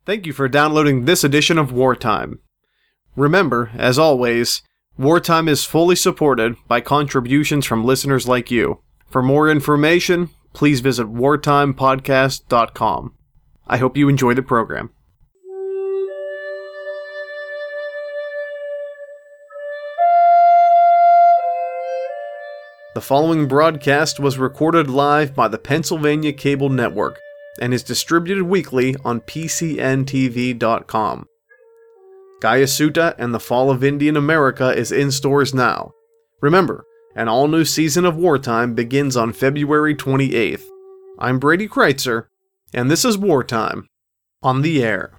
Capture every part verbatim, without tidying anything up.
Thank you for downloading this edition of Wartime. Remember, as always, Wartime is fully supported by contributions from listeners like you. For more information, please visit wartime podcast dot com. I hope you enjoy the program. The following broadcast was recorded live by the Pennsylvania Cable Network and is distributed weekly on P C N T V dot com. Gayasuta and the Fall of Indian America is in stores now. Remember, an all-new season of Wartime begins on February twenty-eighth. I'm Brady Kreitzer, and this is Wartime on the air.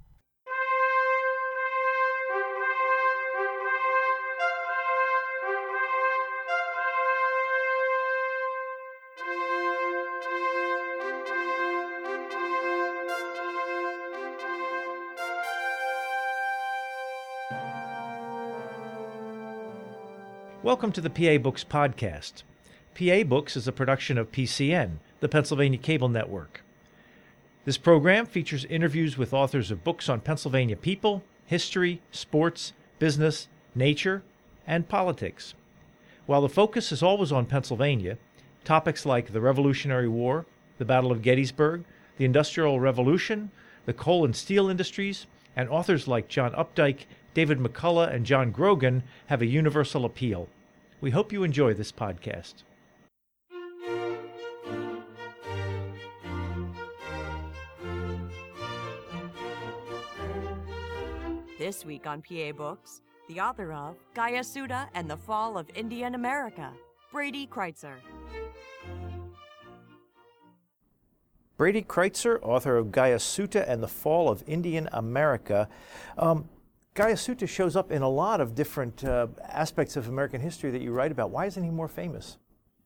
Welcome to the P A Books podcast. P A Books is a production of P C N, the Pennsylvania Cable Network. This program features interviews with authors of books on Pennsylvania people, history, sports, business, nature, and politics. While the focus is always on Pennsylvania, topics like the Revolutionary War, the Battle of Gettysburg, the Industrial Revolution, the coal and steel industries, and authors like John Updike, David McCullough, and John Grogan have a universal appeal. We hope you enjoy this podcast. This week on P A Books, the author of Gayasuta and the Fall of Indian America, Brady Kreitzer. Brady Kreitzer, author of Gayasuta and the Fall of Indian America. Um, Gayasuta shows up in a lot of different uh, aspects of American history that you write about. Why isn't he more famous?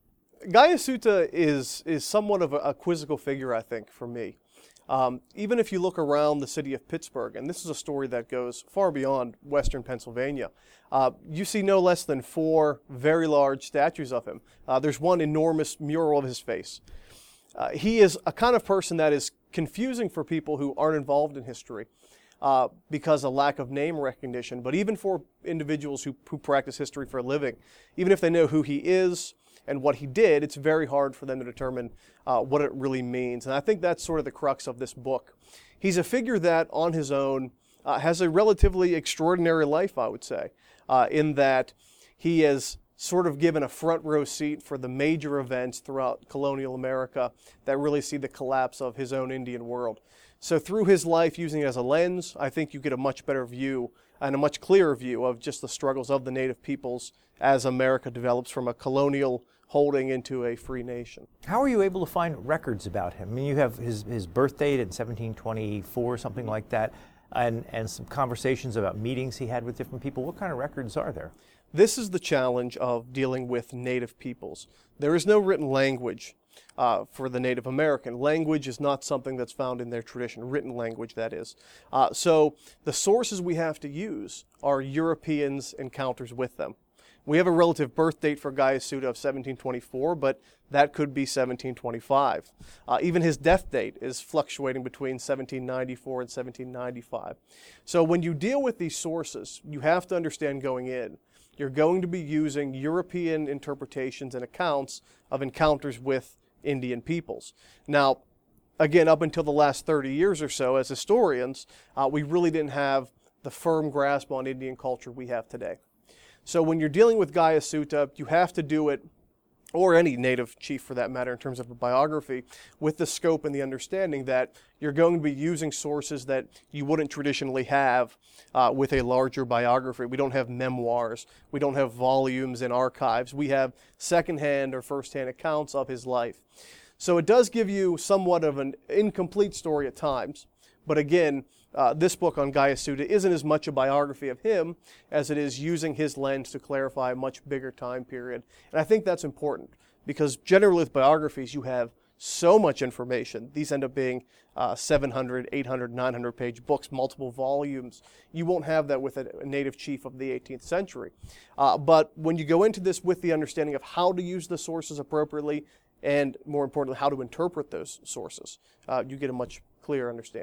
Gayasuta is is somewhat of a, a quizzical figure, I think, for me. Um, even if you look around the city of Pittsburgh, and this is a story that goes far beyond western Pennsylvania, uh, you see no less than four very large statues of him. Uh, there's one enormous mural of his face. Uh, he is a kind of person that is confusing for people who aren't involved in history. Uh, because of lack of name recognition, but even for individuals who, who practice history for a living, even if they know who he is and what he did, it's very hard for them to determine uh, what it really means. And I think that's sort of the crux of this book. He's a figure that, on his own, uh, has a relatively extraordinary life, I would say, uh, in that he has sort of given a front row seat for the major events throughout colonial America that really see the collapse of his own Indian world. So through his life, using it as a lens, I think you get a much better view and a much clearer view of just the struggles of the native peoples as America develops from a colonial holding into a free nation. How are you able to find records about him? I mean, you have his, his birth date in seventeen twenty-four, something like that, and, and some conversations about meetings he had with different people. What kind of records are there? This is the challenge of dealing with native peoples. There is no written language Uh, for the Native American. Language is not something that's found in their tradition, written language that is. Uh, so the sources we have to use are Europeans' encounters with them. We have a relative birth date for Gayasuta of seventeen twenty-four, but that could be seventeen twenty-five. Uh, even his death date is fluctuating between seventeen ninety-four and seventeen ninety-five. So when you deal with these sources, you have to understand going in, you're going to be using European interpretations and accounts of encounters with Indian peoples. Now, again, up until the last thirty years or so, as historians, uh, we really didn't have the firm grasp on Indian culture we have today. So when you're dealing with Gayasuta, you have to do it, or any native chief for that matter in terms of a biography, with the scope and the understanding that you're going to be using sources that you wouldn't traditionally have uh, with a larger biography. We don't have memoirs. We don't have volumes and archives. We have secondhand or firsthand accounts of his life. So it does give you somewhat of an incomplete story at times, but again, Uh, this book on Gayasuta isn't as much a biography of him as it is using his lens to clarify a much bigger time period. And I think that's important because generally with biographies you have so much information. These end up being uh, seven hundred, eight hundred, nine hundred page books, multiple volumes. You won't have that with a, a native chief of the eighteenth century. Uh, but when you go into this with the understanding of how to use the sources appropriately and, more importantly, how to interpret those sources, uh, you get a much clearer understanding.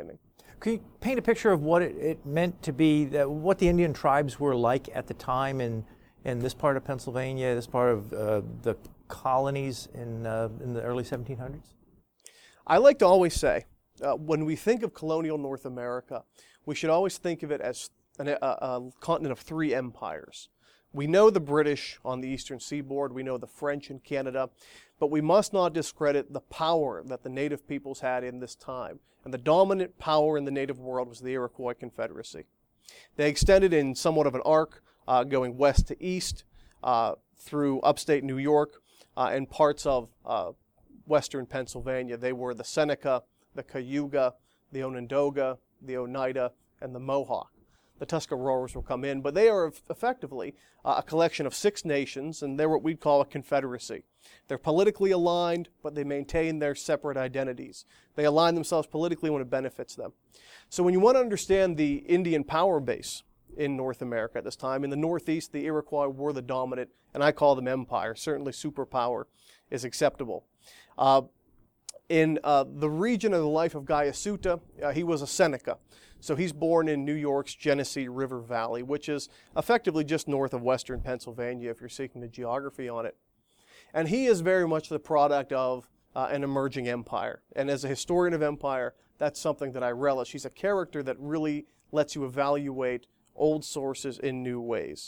Could you paint a picture of what it, it meant to be, that, what the Indian tribes were like at the time in, in this part of Pennsylvania, this part of uh, the colonies in, uh, in the early seventeen hundreds? I like to always say, uh, when we think of colonial North America, we should always think of it as an, a, a continent of three empires. We know the British on the eastern seaboard, we know the French in Canada, but we must not discredit the power that the native peoples had in this time. And the dominant power in the native world was the Iroquois Confederacy. They extended in somewhat of an arc, uh, going west to east, uh, through upstate New York, uh, and parts of uh, western Pennsylvania. They were the Seneca, the Cayuga, the Onondaga, the Oneida, and the Mohawk. The Tuscaroras will come in, but they are effectively uh, a collection of six nations, and they're what we'd call a confederacy. They're politically aligned, but they maintain their separate identities. They align themselves politically when it benefits them. So when you want to understand the Indian power base in North America at this time, in the Northeast, the Iroquois were the dominant, and I call them empire. Certainly superpower is acceptable. Uh, in uh, the region of the life of Guyasuta, uh, he was a Seneca. So he's born in New York's Genesee River Valley, which is effectively just north of western Pennsylvania if you're seeking the geography on it. And he is very much the product of uh, an emerging empire. And as a historian of empire, that's something that I relish. He's a character that really lets you evaluate old sources in new ways.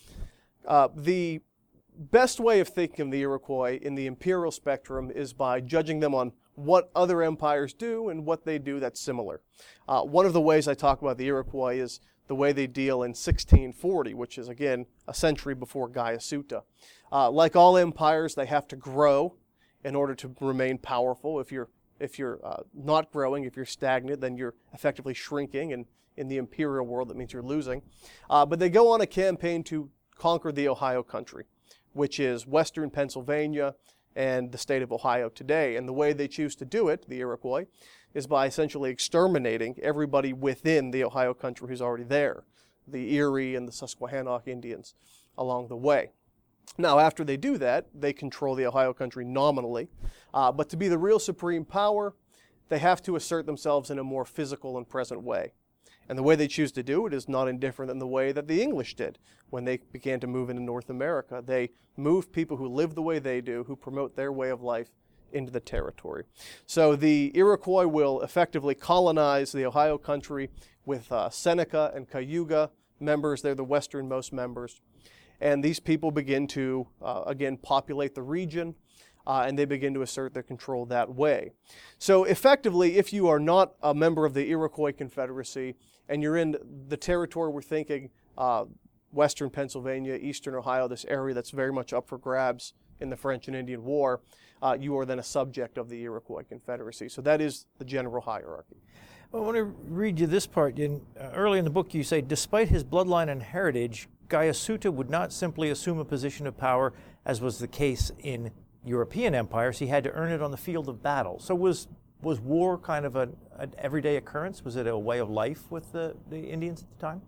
Uh, the best way of thinking of the Iroquois in the imperial spectrum is by judging them on what other empires do and what they do that's similar. Uh, one of the ways I talk about the Iroquois is the way they deal in sixteen forty, which is, again, a century before Guyasuta. Uh, like all empires, they have to grow in order to remain powerful. If you're, if you're uh, not growing, if you're stagnant, then you're effectively shrinking, and in the imperial world, that means you're losing. Uh, but they go on a campaign to conquer the Ohio country, which is western Pennsylvania and the state of Ohio today. And the way they choose to do it, the Iroquois, is by essentially exterminating everybody within the Ohio country who's already there, the Erie and the Susquehannock Indians along the way. Now, after they do that, they control the Ohio country nominally, uh, but to be the real supreme power, they have to assert themselves in a more physical and present way. And the way they choose to do it is not indifferent than the way that the English did when they began to move into North America. They move people who live the way they do, who promote their way of life, into the territory. So the Iroquois will effectively colonize the Ohio country with uh, Seneca and Cayuga members. They're the westernmost members. And these people begin to, uh, again, populate the region, uh, and they begin to assert their control that way. So effectively, if you are not a member of the Iroquois Confederacy, and you're in the territory we're thinking, uh, western Pennsylvania, eastern Ohio, this area that's very much up for grabs in the French and Indian War, uh, you are then a subject of the Iroquois Confederacy. So that is the general hierarchy. Well, I want to read you this part. In, uh, early in the book, you say, despite his bloodline and heritage, Guyasuta would not simply assume a position of power, as was the case in European empires. He had to earn it on the field of battle. So was was war kind of an, an everyday occurrence? Was it a way of life with the, the Indians at the time?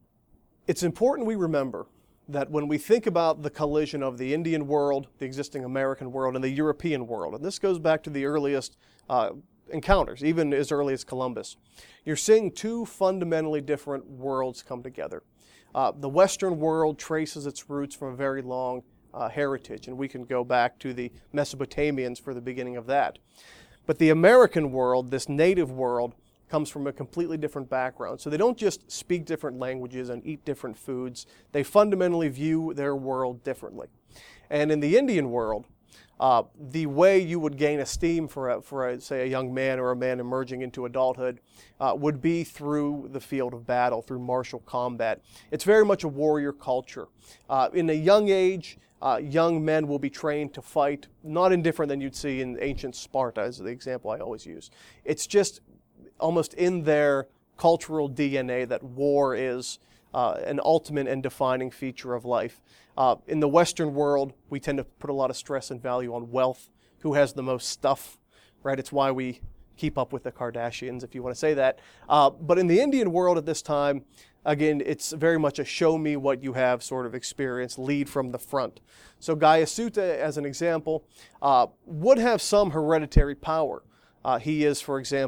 It's important we remember that when we think about the collision of the Indian world, the existing American world, and the European world, and this goes back to the earliest uh, encounters, even as early as Columbus, you're seeing two fundamentally different worlds come together. Uh, the Western world traces its roots from a very long uh, heritage, and we can go back to the Mesopotamians for the beginning of that. But the American world, this native world, comes from a completely different background. So they don't just speak different languages and eat different foods. They fundamentally view their world differently. And in the Indian world, uh, the way you would gain esteem for, a, for a, say, a young man or a man emerging into adulthood uh, would be through the field of battle, through martial combat. It's very much a warrior culture. Uh, in a young age, Uh, young men will be trained to fight, not indifferent than you'd see in ancient Sparta, as the example I always use. It's just almost in their cultural D N A that war is uh, an ultimate and defining feature of life. Uh, in the Western world, we tend to put a lot of stress and value on wealth, who has the most stuff, right? It's why we keep up with the Kardashians, if you want to say that. Uh, but in the Indian world at this time, again, it's very much a show me what you have sort of experience, lead from the front. So Guyasuta, as an example, uh, would have some hereditary power. Uh, he is, for example,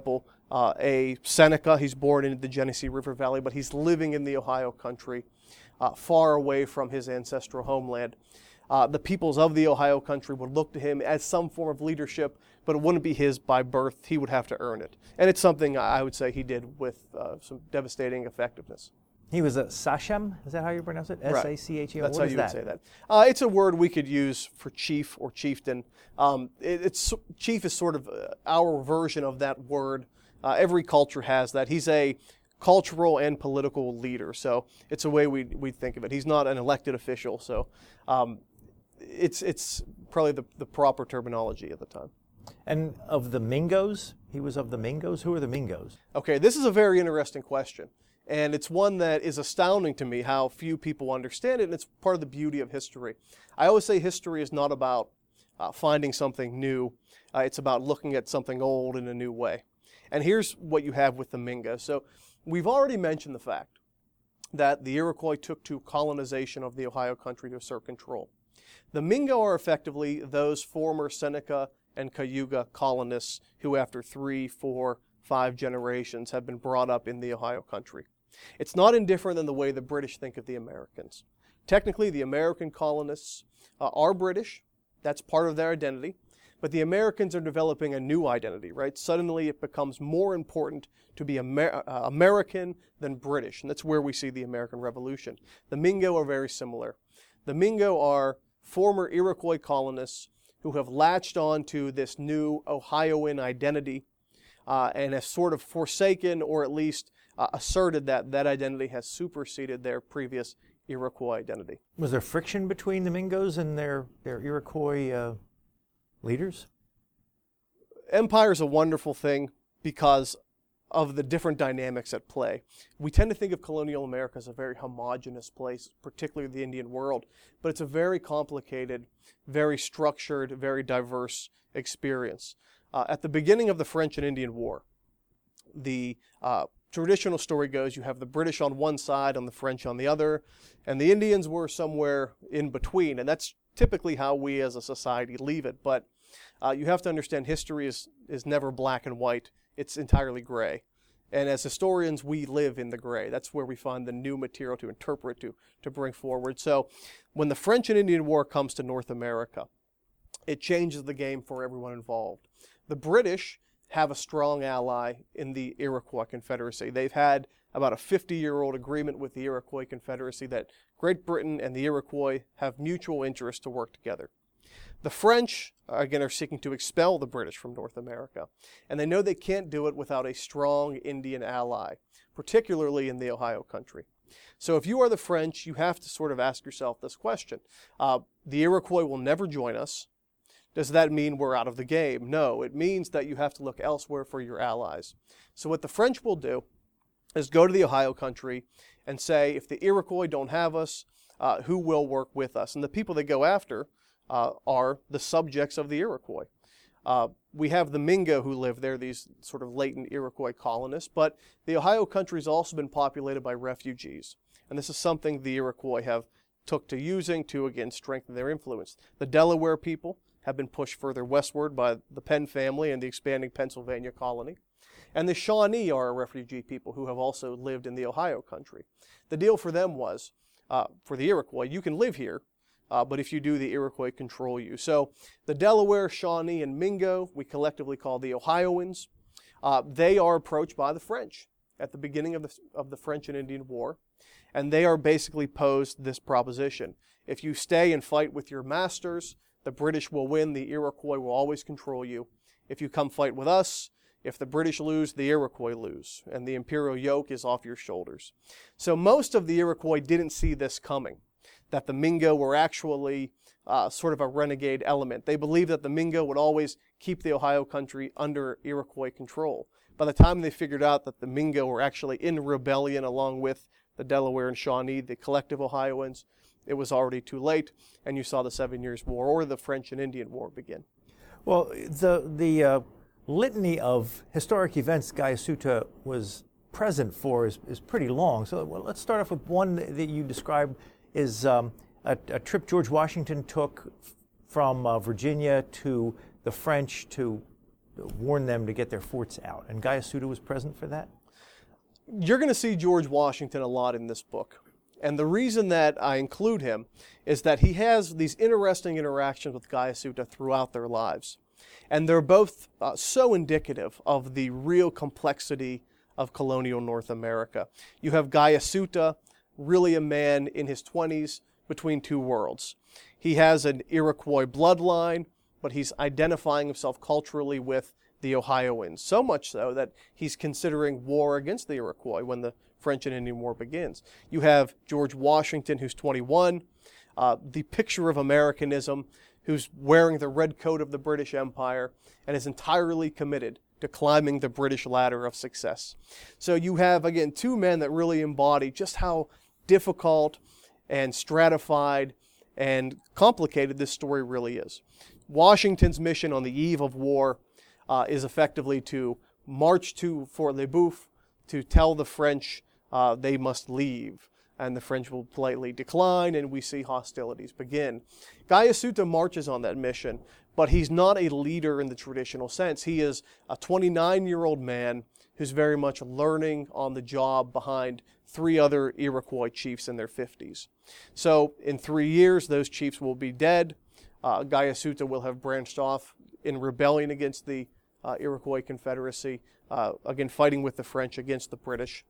uh, a Seneca. He's born in the Genesee River Valley, but he's living in the Ohio country, uh, far away from his ancestral homeland. Uh, the peoples of the Ohio country would look to him as some form of leadership, but it wouldn't be his by birth. He would have to earn it. And it's something I would say he did with uh, some devastating effectiveness. He was a sachem, is that how you pronounce it? S A C H E M? That's what how is you that? would say that. Uh, it's a word we could use for chief or chieftain. Um, it, it's chief is sort of uh, our version of that word. Uh, every culture has that. He's a cultural and political leader, so it's a way we we think of it. He's not an elected official, so um, it's it's probably the, the proper terminology at the time. And of the Mingos, he was of the Mingos. Who are the Mingos? Okay, this is a very interesting question. And it's one that is astounding to me how few people understand it, and it's part of the beauty of history. I always say history is not about uh, finding something new. Uh, it's about looking at something old in a new way. And here's what you have with the Mingo. So we've already mentioned the fact that the Iroquois took to colonization of the Ohio country to assert control. The Mingo are effectively those former Seneca and Cayuga colonists who after three, four, five generations have been brought up in the Ohio country. It's not indifferent than the way the British think of the Americans. Technically, the American colonists uh, are British. That's part of their identity. But the Americans are developing a new identity, right? Suddenly it becomes more important to be Amer- uh, American than British. And that's where we see the American Revolution. The Mingo are very similar. The Mingo are former Iroquois colonists who have latched on to this new Ohioan identity uh, and have sort of forsaken or at least Uh, asserted that that identity has superseded their previous Iroquois identity. Was there friction between the Mingos and their, their Iroquois uh, leaders? Empire is a wonderful thing because of the different dynamics at play. We tend to think of colonial America as a very homogenous place, particularly the Indian world, but it's a very complicated, very structured, very diverse experience. Uh, at the beginning of the French and Indian War, the uh, traditional story goes you have the British on one side and the French on the other, and the Indians were somewhere in between, and that's typically how we as a society leave it. But uh, you have to understand history is, is never black and white. It's entirely gray. And as historians, we live in the gray. That's where we find the new material to interpret, to, to bring forward. So when the French and Indian War comes to North America, it changes the game for everyone involved. The British have a strong ally in the Iroquois Confederacy. They've had about a fifty-year-old agreement with the Iroquois Confederacy that Great Britain and the Iroquois have mutual interest to work together. The French, again, are seeking to expel the British from North America, and they know they can't do it without a strong Indian ally, particularly in the Ohio country. So if you are the French, you have to sort of ask yourself this question. Uh, the Iroquois will never join us. Does that mean we're out of the game? No, it means that you have to look elsewhere for your allies. So what the French will do is go to the Ohio country and say, if the Iroquois don't have us, uh, who will work with us? And the people they go after uh, are the subjects of the Iroquois. Uh, we have the Mingo who live there, these sort of latent Iroquois colonists, but the Ohio country has also been populated by refugees. And this is something the Iroquois have took to using to, again, strengthen their influence. The Delaware people have been pushed further westward by the Penn family and the expanding Pennsylvania colony. And the Shawnee are a refugee people who have also lived in the Ohio country. The deal for them was, uh, for the Iroquois, you can live here, uh, but if you do, the Iroquois control you. So the Delaware, Shawnee, and Mingo, we collectively call the Ohioans, uh, they are approached by the French at the beginning of the, of the French and Indian War, and they are basically posed this proposition. If you stay and fight with your masters, the British will win, the Iroquois will always control you. If you come fight with us, if the British lose, the Iroquois lose, and the imperial yoke is off your shoulders. So most of the Iroquois didn't see this coming, that the Mingo were actually uh, sort of a renegade element. They believed that the Mingo would always keep the Ohio country under Iroquois control. By the time they figured out that the Mingo were actually in rebellion along with the Delaware and Shawnee, the collective Ohioans, it was already too late, and you saw the Seven Years' War or the French and Indian War begin. Well, the the uh, litany of historic events Gayasuta was present for is, is pretty long. So well, let's start off with one that you described is um, a, a trip George Washington took from uh, Virginia to the French to warn them to get their forts out. And Gaius Suda was present for that? You're going to see George Washington a lot in this book. And the reason that I include him is that he has these interesting interactions with Gaius Suda throughout their lives. And they're both uh, so indicative of the real complexity of colonial North America. You have Gaius Suda, really a man in his twenties between two worlds. He has an Iroquois bloodline, but he's identifying himself culturally with the Ohioans, so much so that he's considering war against the Iroquois when the French and Indian War begins. You have George Washington, who's twenty-one, uh, the picture of Americanism, who's wearing the red coat of the British Empire and is entirely committed to climbing the British ladder of success. So you have, again, two men that really embody just how difficult and stratified and complicated this story really is. Washington's mission on the eve of war uh, is effectively to march to Fort Le Boeuf to tell the French uh, they must leave, and the French will politely decline, and we see hostilities begin. Gaius Suda marches on that mission, but he's not a leader in the traditional sense. He is a twenty-nine-year-old man who's very much learning on the job behind three other Iroquois chiefs in their fifties. So in three years, those chiefs will be dead. Uh, Gaius Suda will have branched off in rebellion against the uh, Iroquois Confederacy, uh, again fighting with the French against the British.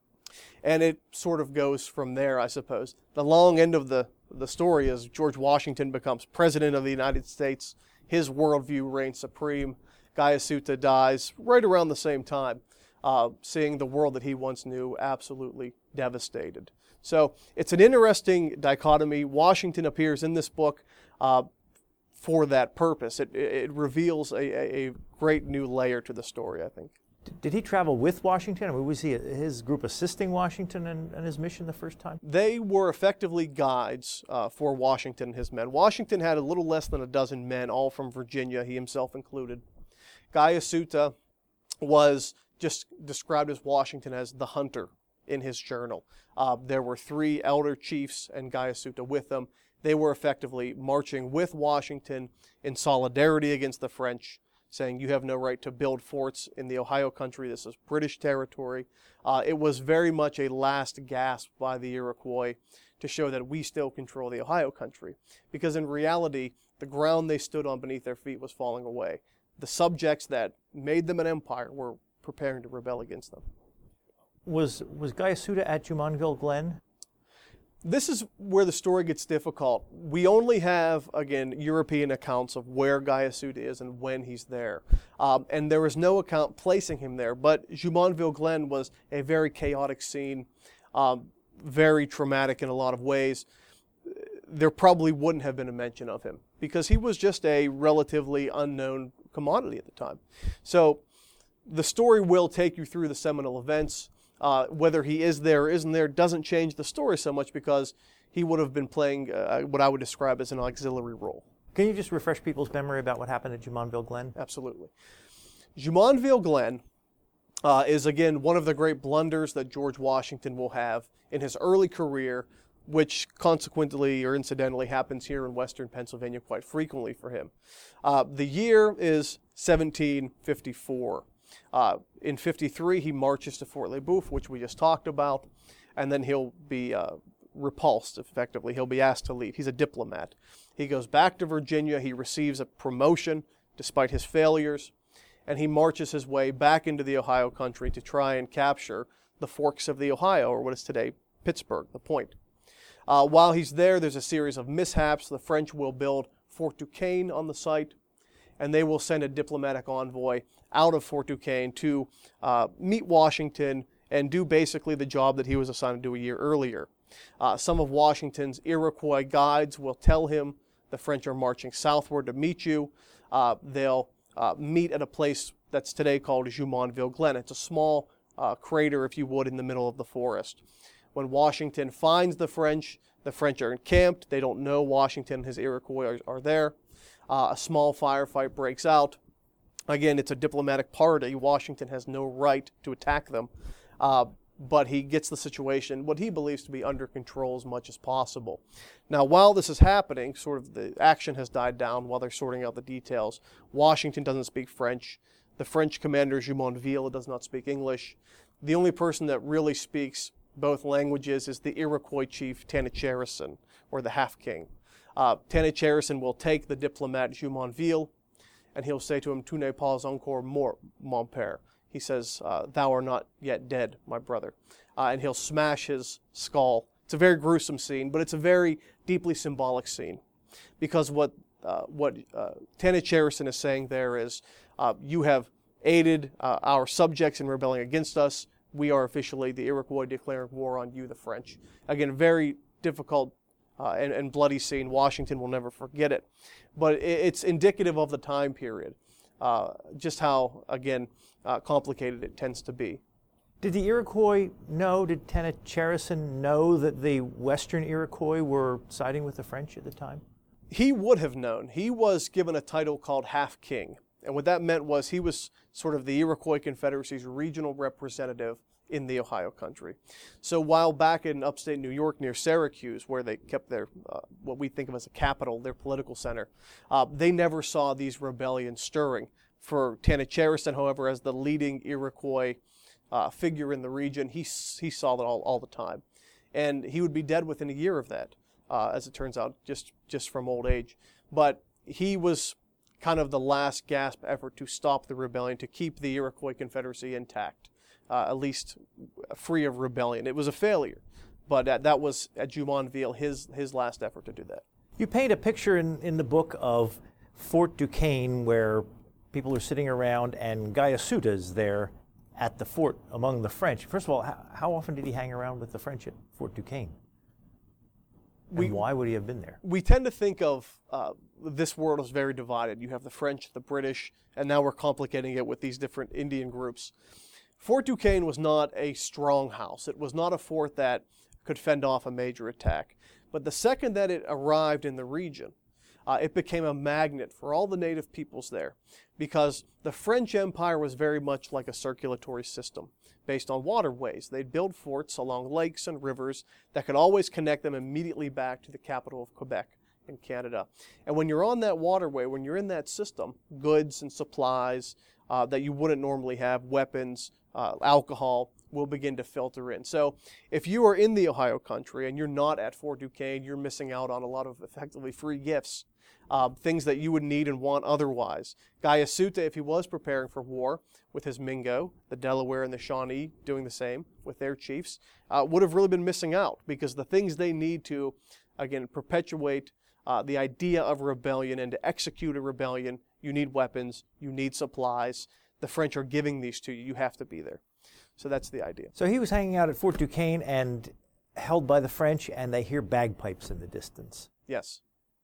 And it sort of goes from there, I suppose. The long end of the, the story is George Washington becomes president of the United States. His worldview reigns supreme. Gaius Suda dies right around the same time, uh, seeing the world that he once knew absolutely devastated. So it's an interesting dichotomy. Washington appears in this book uh, for that purpose. It, it reveals a, a, a great new layer to the story, I think. Did he travel with Washington? I mean, was he his group assisting Washington in, in his mission the first time? They were effectively guides uh, for Washington and his men. Washington had a little less than a dozen men, all from Virginia, he himself included. Gaius Suda was just described as Washington as the hunter in his journal. Uh, there were three elder chiefs and Gaius Suda with them. They were effectively marching with Washington in solidarity against the French, saying you have no right to build forts in the Ohio country. This is British territory. Uh, it was very much a last gasp by the Iroquois to show that we still control the Ohio country. Because in reality, the ground they stood on beneath their feet was falling away. The subjects that made them an empire were preparing to rebel against them. Was, was Gaius Suda at Jumonville Glen? This is where the story gets difficult. We only have, again, European accounts of where Gaius Suda is and when he's there. Um, and there is no account placing him there. But Jumonville Glen was a very chaotic scene, um, very traumatic in a lot of ways. There probably wouldn't have been a mention of him because he was just a relatively unknown commodity at the time. So the story will take you through the seminal events. Uh, whether he is there or isn't there doesn't change the story so much because he would have been playing uh, what I would describe as an auxiliary role. Can you just refresh people's memory about what happened at Jumonville Glen? Absolutely. Jumonville Glen uh, is, again, one of the great blunders that George Washington will have in his early career, which consequently or incidentally happens here in western Pennsylvania quite frequently for him. Uh, the year is seventeen fifty-four. Uh, in fifty-three, he marches to Fort Le Boeuf, which we just talked about, and then he'll be uh, repulsed, effectively. He'll be asked to leave. He's a diplomat. He goes back to Virginia. He receives a promotion despite his failures, and he marches his way back into the Ohio country to try and capture the forks of the Ohio, or what is today Pittsburgh, the Point. Uh, while he's there, there's a series of mishaps. The French will build Fort Duquesne on the site, and they will send a diplomatic envoy out of Fort Duquesne to uh, meet Washington and do basically the job that he was assigned to do a year earlier. Uh, some of Washington's Iroquois guides will tell him the French are marching southward to meet you. Uh, they'll uh, meet at a place that's today called Jumonville Glen. It's a small uh, crater, if you would, in the middle of the forest. When Washington finds the French, the French are encamped. They don't know Washington and his Iroquois are, are there. Uh, a small firefight breaks out. Again, it's a diplomatic party. Washington has no right to attack them, uh, but he gets the situation, what he believes to be under control as much as possible. Now, while this is happening, sort of the action has died down while they're sorting out the details. Washington doesn't speak French. The French commander, Jumonville, does not speak English. The only person that really speaks both languages is the Iroquois chief Tanacharison, or the Half-King. Uh, Tanacharison will take the diplomat Jumonville, and he'll say to him, "Tu n'es pas encore mort, mon père." He says, uh, "Thou art not yet dead, my brother." Uh, and he'll smash his skull. It's a very gruesome scene, but it's a very deeply symbolic scene, because what uh, what uh, Tanacharison is saying there is, uh, you have aided uh, our subjects in rebelling against us. We are officially the Iroquois declaring war on you, the French. Again, very difficult uh, and, and bloody scene. Washington will never forget it. But it, it's indicative of the time period, uh, just how, again, uh, complicated it tends to be. Did the Iroquois know, did Tanacharison know that the Western Iroquois were siding with the French at the time? He would have known. He was given a title called Half-King. And what that meant was he was sort of the Iroquois Confederacy's regional representative in the Ohio country. So while back in upstate New York near Syracuse, where they kept their, uh, what we think of as a capital, their political center, uh, they never saw these rebellions stirring. For Tanacharison, however, as the leading Iroquois uh, figure in the region, he, he saw that all, all the time. And he would be dead within a year of that, uh, as it turns out, just, just from old age. But he was kind of the last gasp effort to stop the rebellion, to keep the Iroquois Confederacy intact, uh, at least free of rebellion. It was a failure, but uh, that was at Jumonville his his last effort to do that. You paint a picture in, in the book of Fort Duquesne where people are sitting around and Guyasuta is there at the fort among the French. First of all, how, how often did he hang around with the French at Fort Duquesne? And we, why would he have been there? We tend to think of uh, this world as very divided. You have the French, the British, and now we're complicating it with these different Indian groups. Fort Duquesne was not a strong house. It was not a fort that could fend off a major attack. But the second that it arrived in the region, uh, it became a magnet for all the native peoples there, because the French Empire was very much like a circulatory system based on waterways. They'd build forts along lakes and rivers that could always connect them immediately back to the capital of Quebec in Canada. And when you're on that waterway, when you're in that system, goods and supplies uh, that you wouldn't normally have, weapons, uh, alcohol, will begin to filter in. So if you are in the Ohio country and you're not at Fort Duquesne, you're missing out on a lot of effectively free gifts, uh, things that you would need and want otherwise. Guyasuta, if he was preparing for war with his Mingo, the Delaware and the Shawnee doing the same with their chiefs, uh, would have really been missing out, because the things they need to, again, perpetuate uh, the idea of rebellion and to execute a rebellion, you need weapons, you need supplies. The French are giving these to you. You have to be there. So that's the idea. So he was hanging out at Fort Duquesne and held by the French, and they hear bagpipes in the distance. Yes.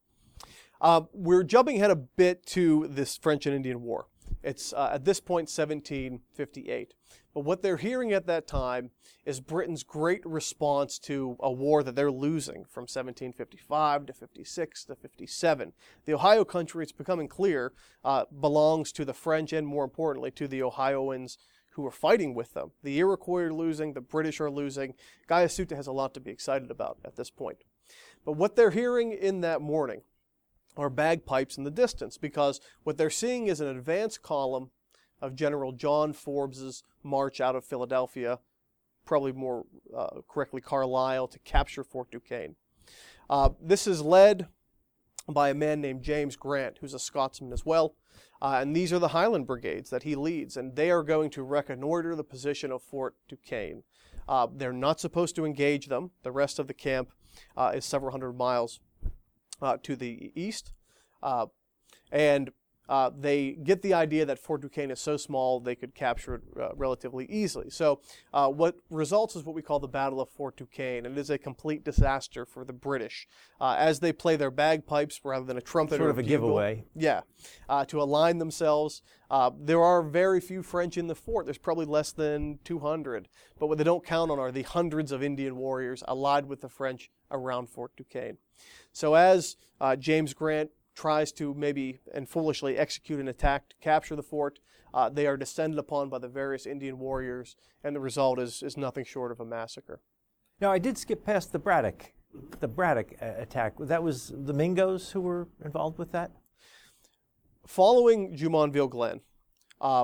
Uh, we're jumping ahead a bit to this French and Indian War. It's uh, at this point seventeen fifty-eight. But what they're hearing at that time is Britain's great response to a war that they're losing from seventeen fifty-five to fifty-six to fifty-seven. The Ohio country, it's becoming clear, uh, belongs to the French and, more importantly, to the Ohioans who are fighting with them. The Iroquois are losing, the British are losing. Guyasuta has a lot to be excited about at this point. But what they're hearing in that morning are bagpipes in the distance, because what they're seeing is an advance column of General John Forbes's march out of Philadelphia, probably more uh, correctly Carlisle, to capture Fort Duquesne. Uh, this is led by a man named James Grant, who's a Scotsman as well. Uh, and these are the Highland Brigades that he leads, and they are going to reconnoiter the position of Fort Duquesne. Uh, they're not supposed to engage them. The rest of the camp uh, is several hundred miles uh, to the east. Uh, and uh, they get the idea that Fort Duquesne is so small they could capture it uh, relatively easily. So uh, what results is what we call the Battle of Fort Duquesne, and it is a complete disaster for the British. Uh, as they play their bagpipes rather than a trumpet sort or of a a bugle, giveaway. Yeah, uh, to align themselves. Uh, there are very few French in the fort. There's probably less than two hundred. But what they don't count on are the hundreds of Indian warriors allied with the French around Fort Duquesne. So as uh, James Grant tries to maybe and foolishly execute an attack to capture the fort, uh, they are descended upon by the various Indian warriors, and the result is, is nothing short of a massacre. Now, I did skip past the Braddock, the Braddock uh, attack. That was the Mingos who were involved with that? Following Jumonville Glen, uh,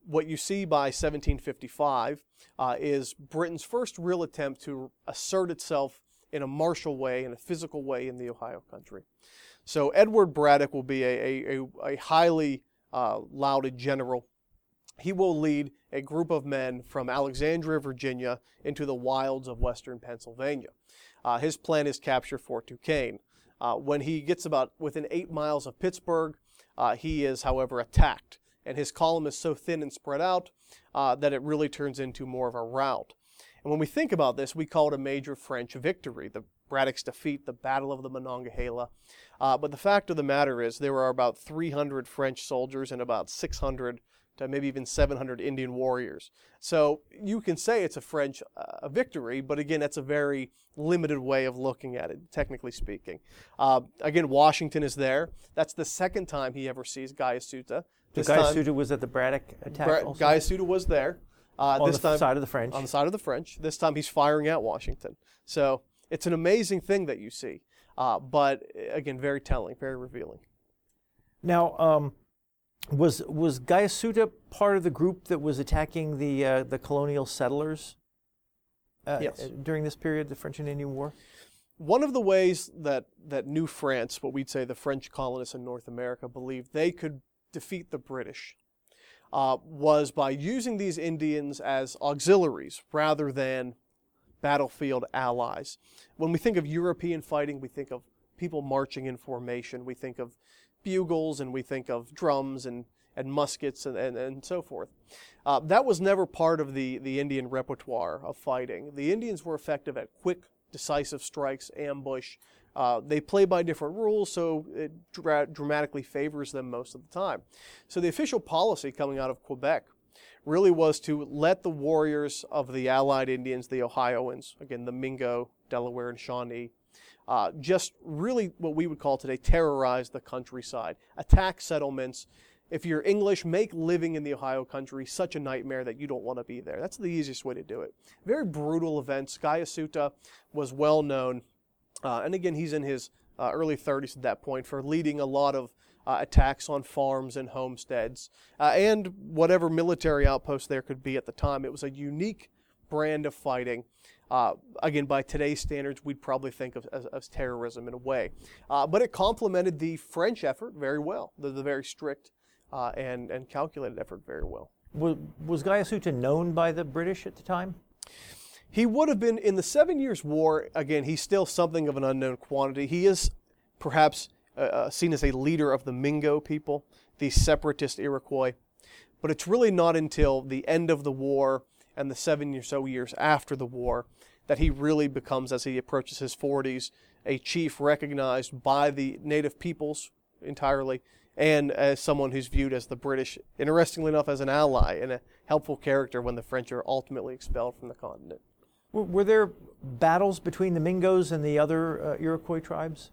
what you see by seventeen fifty-five uh, is Britain's first real attempt to assert itself in a martial way, in a physical way in the Ohio country. So Edward Braddock will be a, a, a highly uh, lauded general. He will lead a group of men from Alexandria, Virginia, into the wilds of western Pennsylvania. Uh, his plan is capture Fort Duquesne. Uh, when he gets about within eight miles of Pittsburgh, uh, he is, however, attacked. And his column is so thin and spread out uh, that it really turns into more of a rout. And when we think about this, we call it a major French victory, the Braddock's defeat, the Battle of the Monongahela. Uh, but the fact of the matter is there are about three hundred French soldiers and about six hundred to maybe even seven hundred Indian warriors. So you can say it's a French uh, victory, but again, that's a very limited way of looking at it, technically speaking. Uh, again, Washington is there. That's the second time he ever sees Gaius Suita. The Gaius Suita was at the Braddock attack Bra- also? Gaius Suita was there. Uh, on this the time, side of the French. On the side of the French. This time he's firing at Washington. So it's an amazing thing that you see. Uh, but again, very telling, very revealing. Now, um, was was Gaius Suita part of the group that was attacking the uh, the colonial settlers uh, yes. during this period, the French and Indian War? One of the ways that, that New France, what we'd say the French colonists in North America, believed they could defeat the British uh, was by using these Indians as auxiliaries rather than battlefield allies. When we think of European fighting, we think of people marching in formation. We think of bugles and we think of drums and, and muskets and, and, and so forth. Uh, that was never part of the, the Indian repertoire of fighting. The Indians were effective at quick, decisive strikes, ambush. Uh, they play by different rules, so it dra- dramatically favors them most of the time. So the official policy coming out of Quebec really was to let the warriors of the allied Indians, the Ohioans, again, the Mingo, Delaware, and Shawnee, uh, just really what we would call today terrorize the countryside, attack settlements. If you're English, make living in the Ohio country such a nightmare that you don't want to be there. That's the easiest way to do it. Very brutal events. Gaius Suita was well known, uh, and again, he's in his uh, early thirties at that point, for leading a lot of uh, attacks on farms and homesteads, uh, and whatever military outposts there could be at the time. It was a unique brand of fighting. Uh, again, by today's standards, we'd probably think of as, as terrorism in a way. Uh, but it complemented the French effort very well, the, the very strict uh, and, and calculated effort very well. Was, was Gaius Suita known by the British at the time? He would have been, in the Seven Years' War, again, he's still something of an unknown quantity. He is perhaps uh, seen as a leader of the Mingo people, the separatist Iroquois. But it's really not until the end of the war and the seven or so years after the war that he really becomes, as he approaches his forties, a chief recognized by the native peoples entirely, and as someone who's viewed as the British, interestingly enough, as an ally and a helpful character when the French are ultimately expelled from the continent. Were, were there battles between the Mingos and the other uh, Iroquois tribes?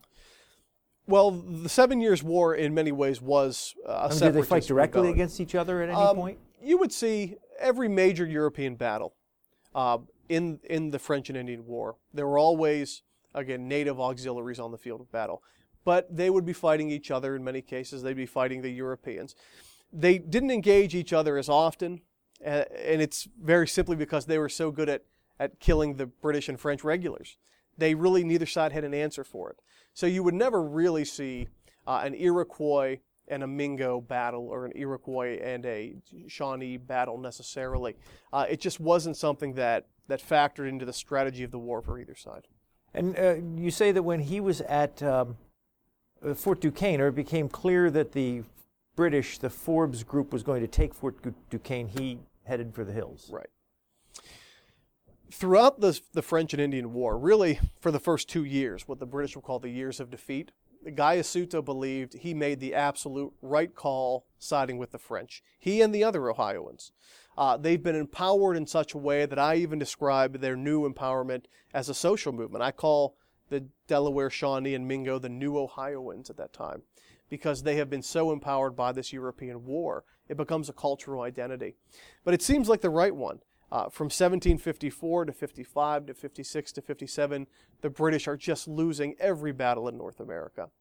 Well, the Seven Years' War in many ways was uh, a I mean, did they separatist fight directly rebellion. against each other at any Um, point? You would see every major European battle uh, in in the French and Indian War. There were always, again, native auxiliaries on the field of battle. But they would be fighting each other in many cases. They'd be fighting the Europeans. They didn't engage each other as often, uh, and it's very simply because they were so good at, at killing the British and French regulars. They really, neither side had an answer for it. So you would never really see uh, an Iroquois and a Mingo battle, or an Iroquois and a Shawnee battle necessarily. Uh, it just wasn't something that, that factored into the strategy of the war for either side. And uh, you say that when he was at um, uh, Fort Duquesne, or it became clear that the British, the Forbes group, was going to take Fort Duquesne, he headed for the hills. Right. Throughout the, the French and Indian War, really for the first two years, what the British will call the years of defeat, Gaius Suita believed he made the absolute right call siding with the French. He and the other Ohioans. Uh, they've been empowered in such a way that I even describe their new empowerment as a social movement. I call the Delaware, Shawnee, and Mingo the new Ohioans at that time, because they have been so empowered by this European war. It becomes a cultural identity. But it seems like the right one. Uh, from seventeen fifty-four to fifty-five to fifty-six to fifty-seven, the British are just losing every battle in North America.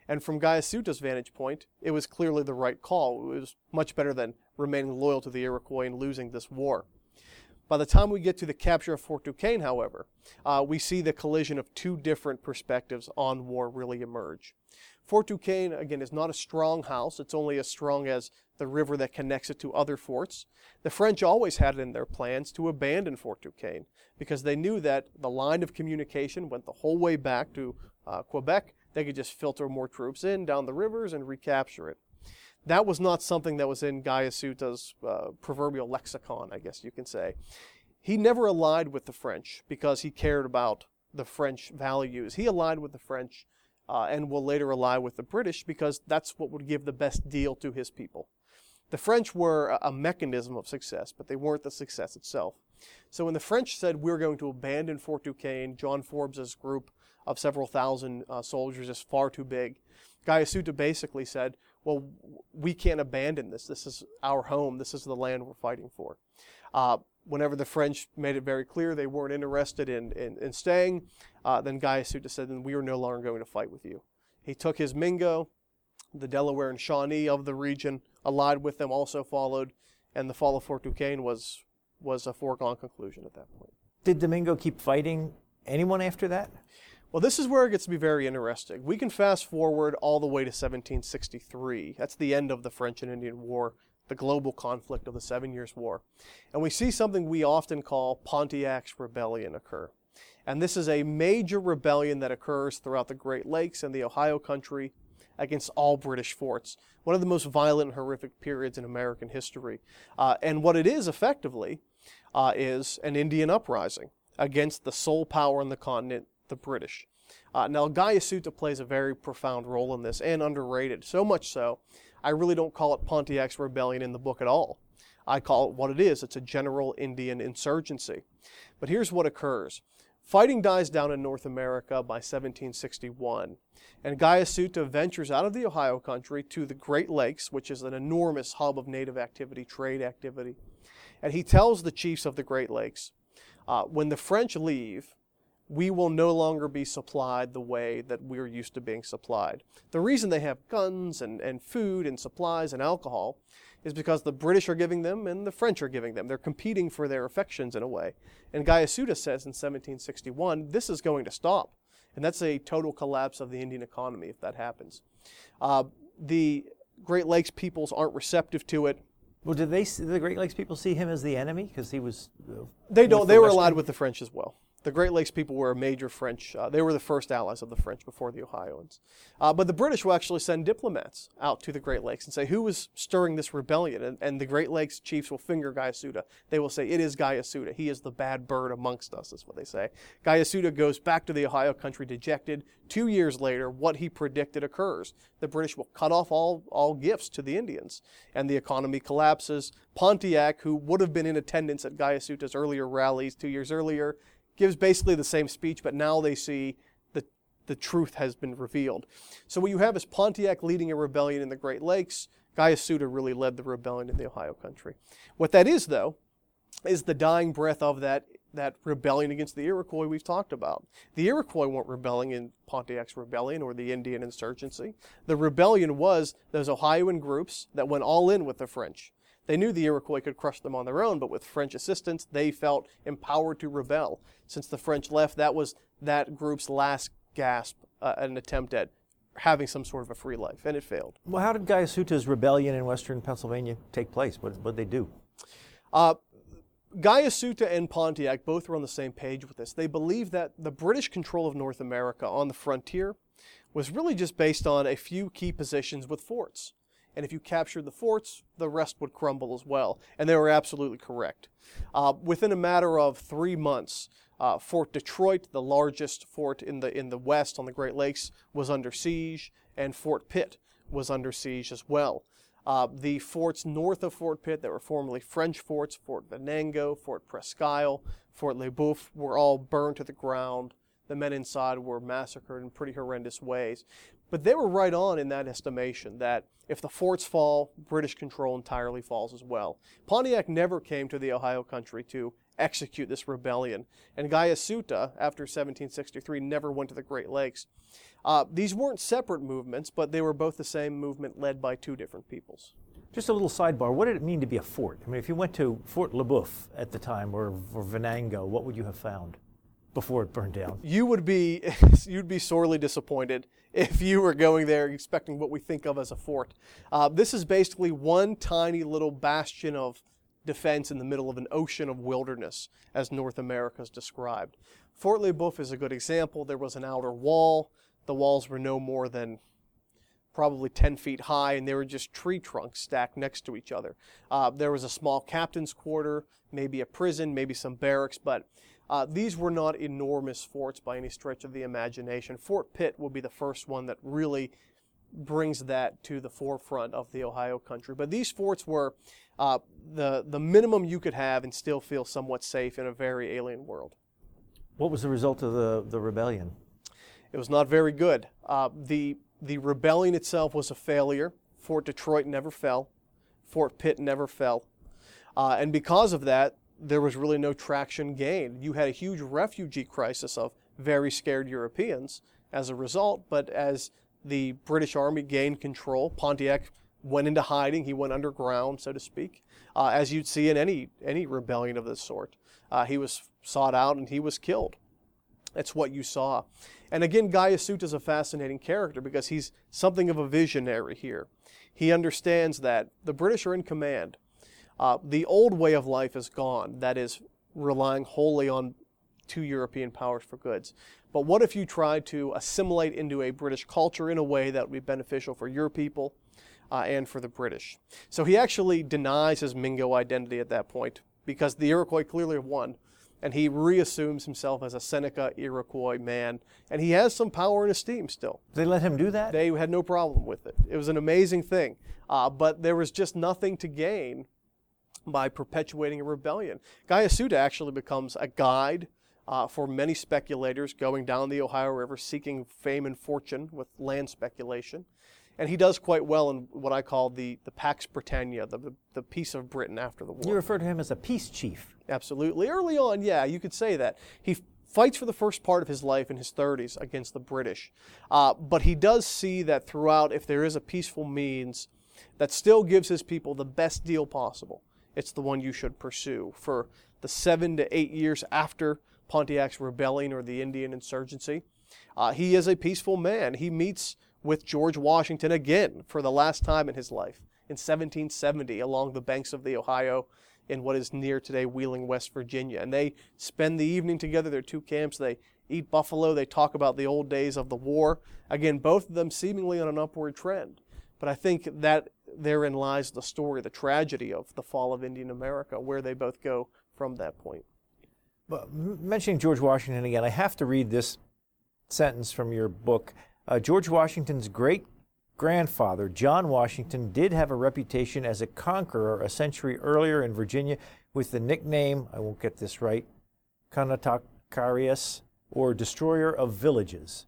And from Guyasuta's vantage point, it was clearly the right call. It was much better than remaining loyal to the Iroquois and losing this war. By the time we get to the capture of Fort Duquesne, however, uh, we see the collision of two different perspectives on war really emerge. Fort Duquesne, again, is not a strong house. It's only as strong as the river that connects it to other forts. The French always had it in their plans to abandon Fort Duquesne because they knew that the line of communication went the whole way back to uh, Quebec. They could just filter more troops in down the rivers and recapture it. That was not something that was in Guyasuta's uh, proverbial lexicon, I guess you can say. He never allied with the French because he cared about the French values. He allied with the French uh, and will later ally with the British because that's what would give the best deal to his people. The French were a mechanism of success, but they weren't the success itself. So when the French said, we're going to abandon Fort Duquesne, John Forbes's group of several thousand uh, soldiers is far too big, Guyasuta basically said, well, we can't abandon this. This is our home. This is the land we're fighting for. Uh, whenever the French made it very clear they weren't interested in, in, in staying, uh, then Guyasuta said, then we are no longer going to fight with you. He took his Mingo, the Delaware and Shawnee of the region, allied with them, also followed, and the fall of Fort Duquesne was, was a foregone conclusion at that point. Did Domingo keep fighting anyone after that? Well, this is where it gets to be very interesting. We can fast forward all the way to seventeen sixty-three. That's the end of the French and Indian War, the global conflict of the Seven Years' War. And we see something we often call Pontiac's Rebellion occur. And this is a major rebellion that occurs throughout the Great Lakes and the Ohio country against all British forts. One of the most violent and horrific periods in American history. Uh, and what it is, effectively, uh, is an Indian uprising against the sole power on the continent, the British. Uh, now, Guyasuta plays a very profound role in this and underrated, so much so, I really don't call it Pontiac's Rebellion in the book at all. I call it what it is. It's a general Indian insurgency. But here's what occurs. Fighting dies down in North America by seventeen sixty-one, and Guyasuta ventures out of the Ohio country to the Great Lakes, which is an enormous hub of native activity, trade activity, and he tells the chiefs of the Great Lakes, uh, when the French leave, we will no longer be supplied the way that we're used to being supplied. The reason they have guns and, and food and supplies and alcohol is because the British are giving them and the French are giving them. They're competing for their affections in a way. And Guyasuta says in seventeen sixty-one, this is going to stop. And that's a total collapse of the Indian economy if that happens. Uh, the Great Lakes peoples aren't receptive to it. Well, did they? Did the Great Lakes people see him as the enemy because he was? Uh, they don't. the They were Western... allied with the French as well. The Great Lakes people were a major French, uh, they were the first allies of the French before the Ohioans. Uh, but the British will actually send diplomats out to the Great Lakes and say, who is stirring this rebellion? And, and the Great Lakes chiefs will finger Guyasuta. They will say, it is Guyasuta. He is the bad bird amongst us, is what they say. Guyasuta goes back to the Ohio country dejected. Two years later, what he predicted occurs. The British will cut off all, all gifts to the Indians, and the economy collapses. Pontiac, who would have been in attendance at Guyasuta's earlier rallies two years earlier, gives basically the same speech, but now they see that the truth has been revealed. So what you have is Pontiac leading a rebellion in the Great Lakes. Guyasuta really led the rebellion in the Ohio country. What that is, though, is the dying breath of that, that rebellion against the Iroquois we've talked about. The Iroquois weren't rebelling in Pontiac's rebellion or the Indian insurgency. The rebellion was those Ohioan groups that went all in with the French. They knew the Iroquois could crush them on their own, but with French assistance, they felt empowered to rebel. Since the French left, that was that group's last gasp, uh, an attempt at having some sort of a free life, and it failed. Well, how did Guyasuta's rebellion in western Pennsylvania take place? What did they do? Uh, Guyasuta and Pontiac both were on the same page with this. They believed that the British control of North America on the frontier was really just based on a few key positions with forts. And if you captured the forts, the rest would crumble as well. And they were absolutely correct. Uh, within a matter of three months, uh, Fort Detroit, the largest fort in the in the west on the Great Lakes, was under siege, and Fort Pitt was under siege as well. Uh, the forts north of Fort Pitt that were formerly French forts, Fort Venango, Fort Presque Isle, Fort Le Boeuf, were all burned to the ground. The men inside were massacred in pretty horrendous ways. But they were right on in that estimation that if the forts fall, British control entirely falls as well. Pontiac never came to the Ohio country to execute this rebellion. And Gaius Suta, after seventeen sixty-three, never went to the Great Lakes. Uh, these weren't separate movements, but they were both the same movement led by two different peoples. Just a little sidebar. What did it mean to be a fort? I mean, if you went to Fort Le Boeuf at the time, or, or Venango, what would you have found before it burned down? You would be you'd be sorely disappointed if you were going there expecting what we think of as a fort. Uh, this is basically one tiny little bastion of defense in the middle of an ocean of wilderness, as North America is described. Fort Le Boeuf is a good example. There was an outer wall. The walls were no more than probably ten feet high, and they were just tree trunks stacked next to each other. Uh, there was a small captain's quarter, maybe a prison, maybe some barracks, but uh, these were not enormous forts by any stretch of the imagination. Fort Pitt will be the first one that really brings that to the forefront of the Ohio country. But these forts were uh, the, the minimum you could have and still feel somewhat safe in a very alien world. What was the result of the, the rebellion? It was not very good. Uh, the The rebellion itself was a failure. Fort Detroit never fell. Fort Pitt never fell. Uh, and because of that, there was really no traction gained. You had a huge refugee crisis of very scared Europeans as a result, but as the British Army gained control, Pontiac went into hiding. He went underground, so to speak, uh, as you'd see in any, any rebellion of this sort. Uh, he was sought out and he was killed. That's what you saw. And again, Gaius Suta is a fascinating character because he's something of a visionary here. He understands that the British are in command. Uh, the old way of life is gone, that is, relying wholly on two European powers for goods. But what if you tried to assimilate into a British culture in a way that would be beneficial for your people uh, and for the British? So he actually denies his Mingo identity at that point because the Iroquois clearly have won. And he reassumes himself as a Seneca Iroquois man. And he has some power and esteem still. They let him do that? They had no problem with it. It was an amazing thing. Uh, but there was just nothing to gain by perpetuating a rebellion. Gaius Suta actually becomes a guide uh, for many speculators going down the Ohio River seeking fame and fortune with land speculation. And he does quite well in what I call the, the Pax Britannia, the, the, the peace of Britain after the war. You refer to him as a peace chief. Absolutely. Early on, yeah, you could say that. He fights for the first part of his life in his thirties against the British. Uh, but he does see that throughout, if there is a peaceful means that still gives his people the best deal possible, it's the one you should pursue. For the seven to eight years after Pontiac's rebellion or the Indian insurgency, uh, he is a peaceful man. He meets with George Washington again for the last time in his life in seventeen seventy along the banks of the Ohio in what is near today Wheeling, West Virginia. And they spend the evening together. There are two camps. They eat buffalo. They talk about the old days of the war. Again, both of them seemingly on an upward trend. But I think that therein lies the story, the tragedy of the fall of Indian America, where they both go from that point. But mentioning George Washington again, I have to read this sentence from your book. Uh, George Washington's great-grandfather, John Washington, did have a reputation as a conqueror a century earlier in Virginia with the nickname, I won't get this right, Conotacaris, or destroyer of villages.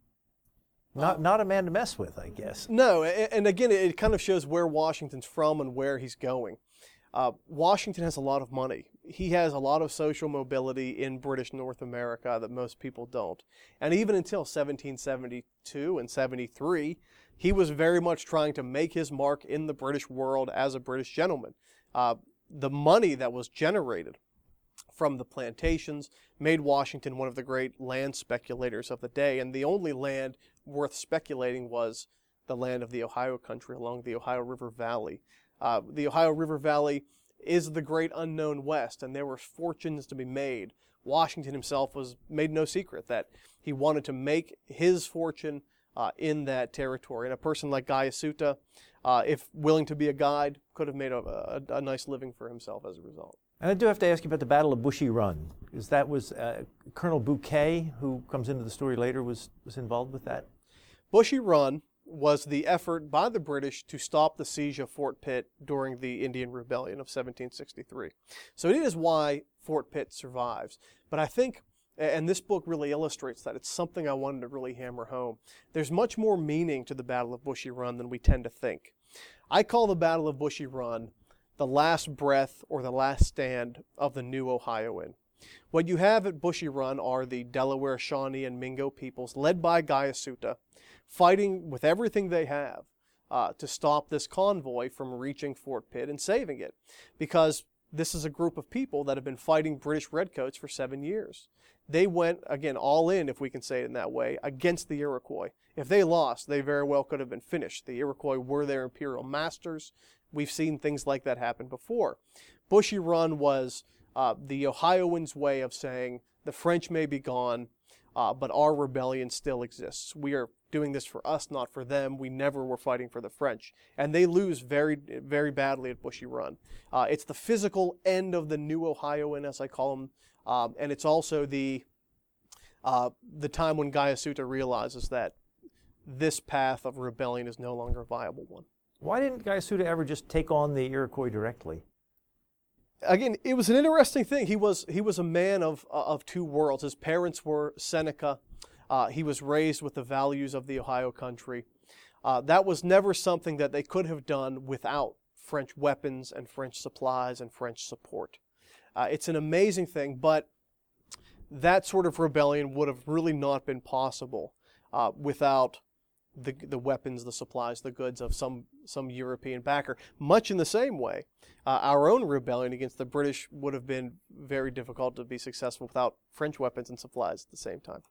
Not, not a man to mess with, I guess. No, and again, it kind of shows where Washington's from and where he's going. Uh, Washington has a lot of money. He has a lot of social mobility in British North America that most people don't. And even until seventeen seventy-two and seventy-three, he was very much trying to make his mark in the British world as a British gentleman. Uh, the money that was generated from the plantations made Washington one of the great land speculators of the day. And the only land worth speculating was the land of the Ohio country along the Ohio River Valley. Uh, the Ohio River Valley is the great unknown West, and there were fortunes to be made. Washington himself was made no secret that he wanted to make his fortune uh, in that territory. And a person like Gaius Suta, uh, if willing to be a guide, could have made a, a, a nice living for himself as a result. And I do have to ask you about the Battle of Bushy Run, because that was uh, Colonel Bouquet, who comes into the story later, was, was involved with that. Bushy Run was the effort by the British to stop the siege of Fort Pitt during the Indian Rebellion of seventeen sixty-three. So it is why Fort Pitt survives. But I think, and this book really illustrates that, it's something I wanted to really hammer home. There's much more meaning to the Battle of Bushy Run than we tend to think. I call the Battle of Bushy Run the last breath or the last stand of the new Ohioan. What you have at Bushy Run are the Delaware, Shawnee, and Mingo peoples, led by Guyasuta, fighting with everything they have uh, to stop this convoy from reaching Fort Pitt and saving it. Because this is a group of people that have been fighting British redcoats for seven years. They went, again, all in, if we can say it in that way, against the Iroquois. If they lost, they very well could have been finished. The Iroquois were their imperial masters. We've seen things like that happen before. Bushy Run was uh, the Ohioans' way of saying, the French may be gone, uh, but our rebellion still exists. We are doing this for us, not for them. We never were fighting for the French. And they lose very, very badly at Bushy Run. Uh, it's the physical end of the new Ohioan, as I call them, um, and it's also the uh, the time when Guyasuta realizes that this path of rebellion is no longer a viable one. Why didn't Guyasuta ever just take on the Iroquois directly? Again, it was an interesting thing. He was he was a man of of two worlds. His parents were Seneca. Uh, he was raised with the values of the Ohio country. Uh, that was never something that they could have done without French weapons and French supplies and French support. Uh, it's an amazing thing, but that sort of rebellion would have really not been possible uh, without the the weapons, the supplies, the goods of some some European backer. Much in the same way, uh, our own rebellion against the British would have been very difficult to be successful without French weapons and supplies at the same time.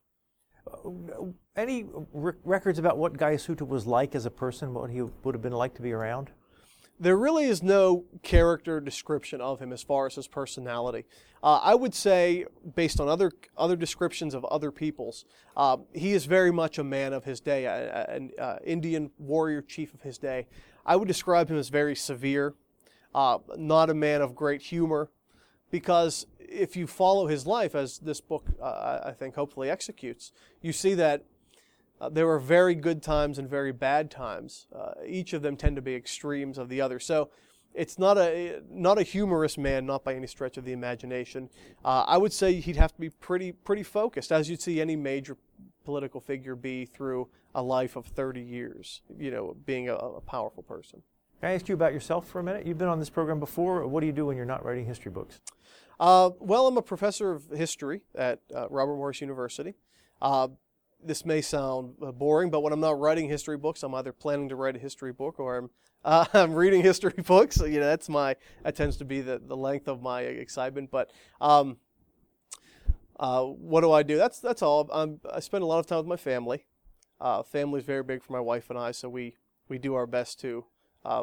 Uh, any r- records about what Guyasuta was like as a person, what he would have been like to be around? There really is no character description of him as far as his personality. Uh, I would say, based on other other descriptions of other peoples, uh, he is very much a man of his day, an uh, Indian warrior chief of his day. I would describe him as very severe, uh, not a man of great humor, because if you follow his life, as this book, uh, I think, hopefully executes, you see that Uh, there were very good times and very bad times. Uh, each of them tend to be extremes of the other. So it's not a not a humorous man, not by any stretch of the imagination. Uh, I would say he'd have to be pretty pretty focused, as you'd see any major political figure be through a life of thirty years, you know, being a, a powerful person. Can I ask you about yourself for a minute? You've been on this program before. What do you do when you're not writing history books? Uh, well, I'm a professor of history at uh, Robert Morris University. Uh, This may sound uh, boring, but when I'm not writing history books, I'm either planning to write a history book or I'm uh, I'm reading history books. So, you know, that's my that tends to be the, the length of my excitement. But um, uh, what do I do? That's that's all. I'm, I spend a lot of time with my family. Uh, family is very big for my wife and I, so we, we do our best to uh,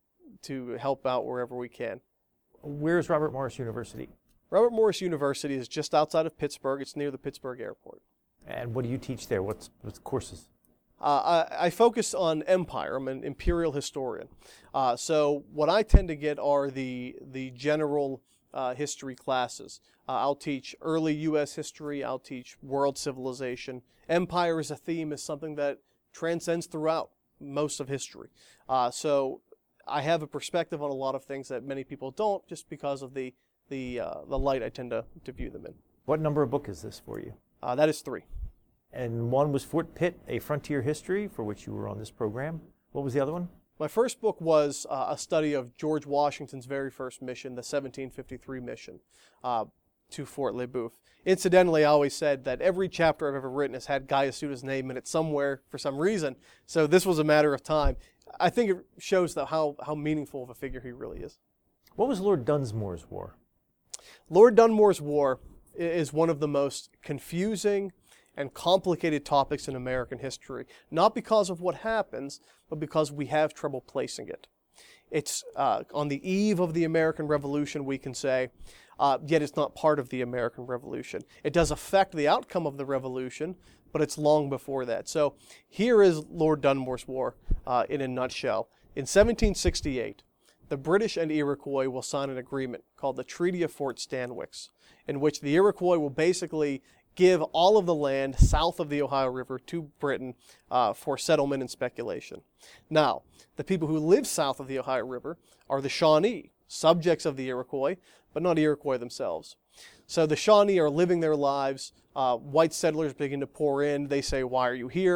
to help out wherever we can. Where's Robert Morris University? Robert Morris University is just outside of Pittsburgh. It's near the Pittsburgh airport. And what do you teach there? What's, what's the courses? Uh, I, I focus on empire. I'm an imperial historian. Uh, so what I tend to get are the the general uh, history classes. Uh, I'll teach early U S history. I'll teach world civilization. Empire as a theme is something that transcends throughout most of history. Uh, so I have a perspective on a lot of things that many people don't, just because of the the uh, the light I tend to, to view them in. What number of book is this for you? Uh, that is three. And one was Fort Pitt, A Frontier History, for which you were on this program. What was the other one? My first book was uh, a study of George Washington's very first mission, the seventeen fifty-three mission uh, to Fort Le Boeuf. Incidentally, I always said that every chapter I've ever written has had Guyasuta's name in it somewhere for some reason, so this was a matter of time. I think it shows that how, how meaningful of a figure he really is. What was Lord Dunsmore's War? Lord Dunmore's War is one of the most confusing and complicated topics in American history, not because of what happens, but because we have trouble placing it. It's uh, on the eve of the American Revolution, we can say, uh, yet it's not part of the American Revolution. It does affect the outcome of the Revolution, but it's long before that. So here is Lord Dunmore's War uh, in a nutshell. In seventeen sixty-eight, the British and Iroquois will sign an agreement called the Treaty of Fort Stanwix, in which the Iroquois will basically give all of the land south of the Ohio River to Britain uh, for settlement and speculation. Now, the people who live south of the Ohio River are the Shawnee, subjects of the Iroquois, but not Iroquois themselves. So the Shawnee are living their lives. Uh, white settlers begin to pour in. They say, "Why are you here?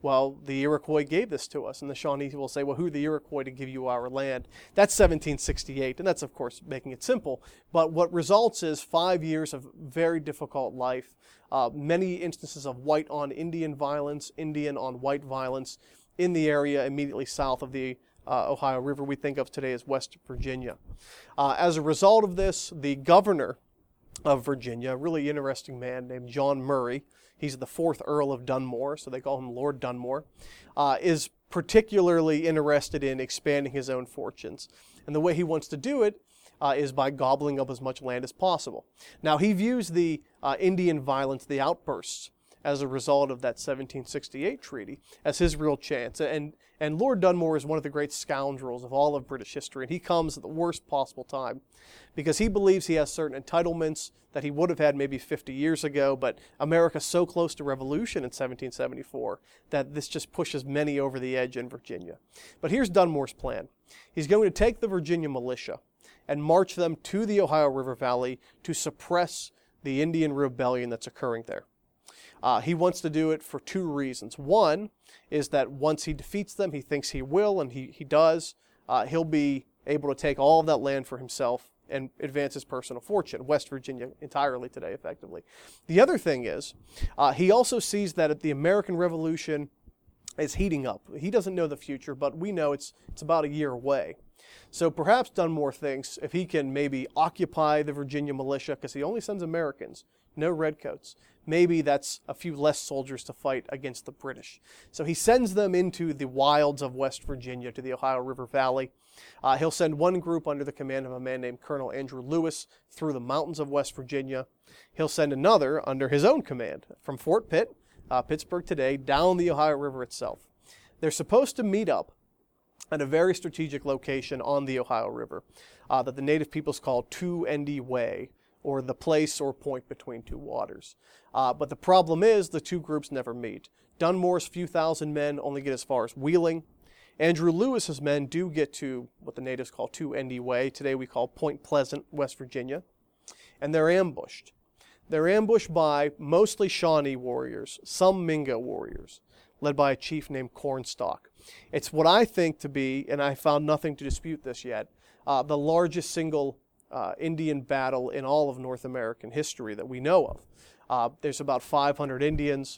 well, the Iroquois gave this to us. And the Shawnee will say, well, who are the Iroquois to give you our land? That's seventeen sixty-eight, and that's, of course, making it simple. But what results is five years of very difficult life, uh, many instances of white-on-Indian violence, Indian-on-white violence in the area immediately south of the uh, Ohio River we think of today as West Virginia. Uh, as a result of this, the governor of Virginia, a really interesting man named John Murray, he's the fourth Earl of Dunmore, so they call him Lord Dunmore, uh, is particularly interested in expanding his own fortunes. And the way he wants to do it uh, is by gobbling up as much land as possible. Now, he views the uh, Indian violence, the outbursts, as a result of that seventeen sixty-eight treaty, as his real chance. And, and Lord Dunmore is one of the great scoundrels of all of British history, and he comes at the worst possible time because he believes he has certain entitlements that he would have had maybe fifty years ago, but America's so close to revolution in seventeen seventy-four that this just pushes many over the edge in Virginia. But here's Dunmore's plan. He's going to take the Virginia militia and march them to the Ohio River Valley to suppress the Indian rebellion that's occurring there. Uh, he wants to do it for two reasons. One is that once he defeats them, he thinks he will, and he, he does, uh, he'll be able to take all of that land for himself and advance his personal fortune, West Virginia entirely today, effectively. The other thing is, uh, he also sees that the American Revolution is heating up. He doesn't know the future, but we know it's it's about a year away. So perhaps Dunmore thinks if he can maybe occupy the Virginia militia, because he only sends Americans, no redcoats, maybe that's a few less soldiers to fight against the British. So he sends them into the wilds of West Virginia to the Ohio River Valley. Uh, he'll send one group under the command of a man named Colonel Andrew Lewis through the mountains of West Virginia. He'll send another under his own command from Fort Pitt, uh, Pittsburgh today, down the Ohio River itself. They're supposed to meet up at a very strategic location on the Ohio River uh, that the native peoples call Two Endie Way, or the place or point between two waters. Uh, but the problem is the two groups never meet. Dunmore's few thousand men only get as far as Wheeling. Andrew Lewis's men do get to what the natives call Two Endie Way, today we call Point Pleasant, West Virginia, and they're ambushed. They're ambushed by mostly Shawnee warriors, some Mingo warriors, led by a chief named Cornstalk. It's what I think to be, and I found nothing to dispute this yet, uh, the largest single uh, Indian battle in all of North American history that we know of. Uh, there's about five hundred Indians,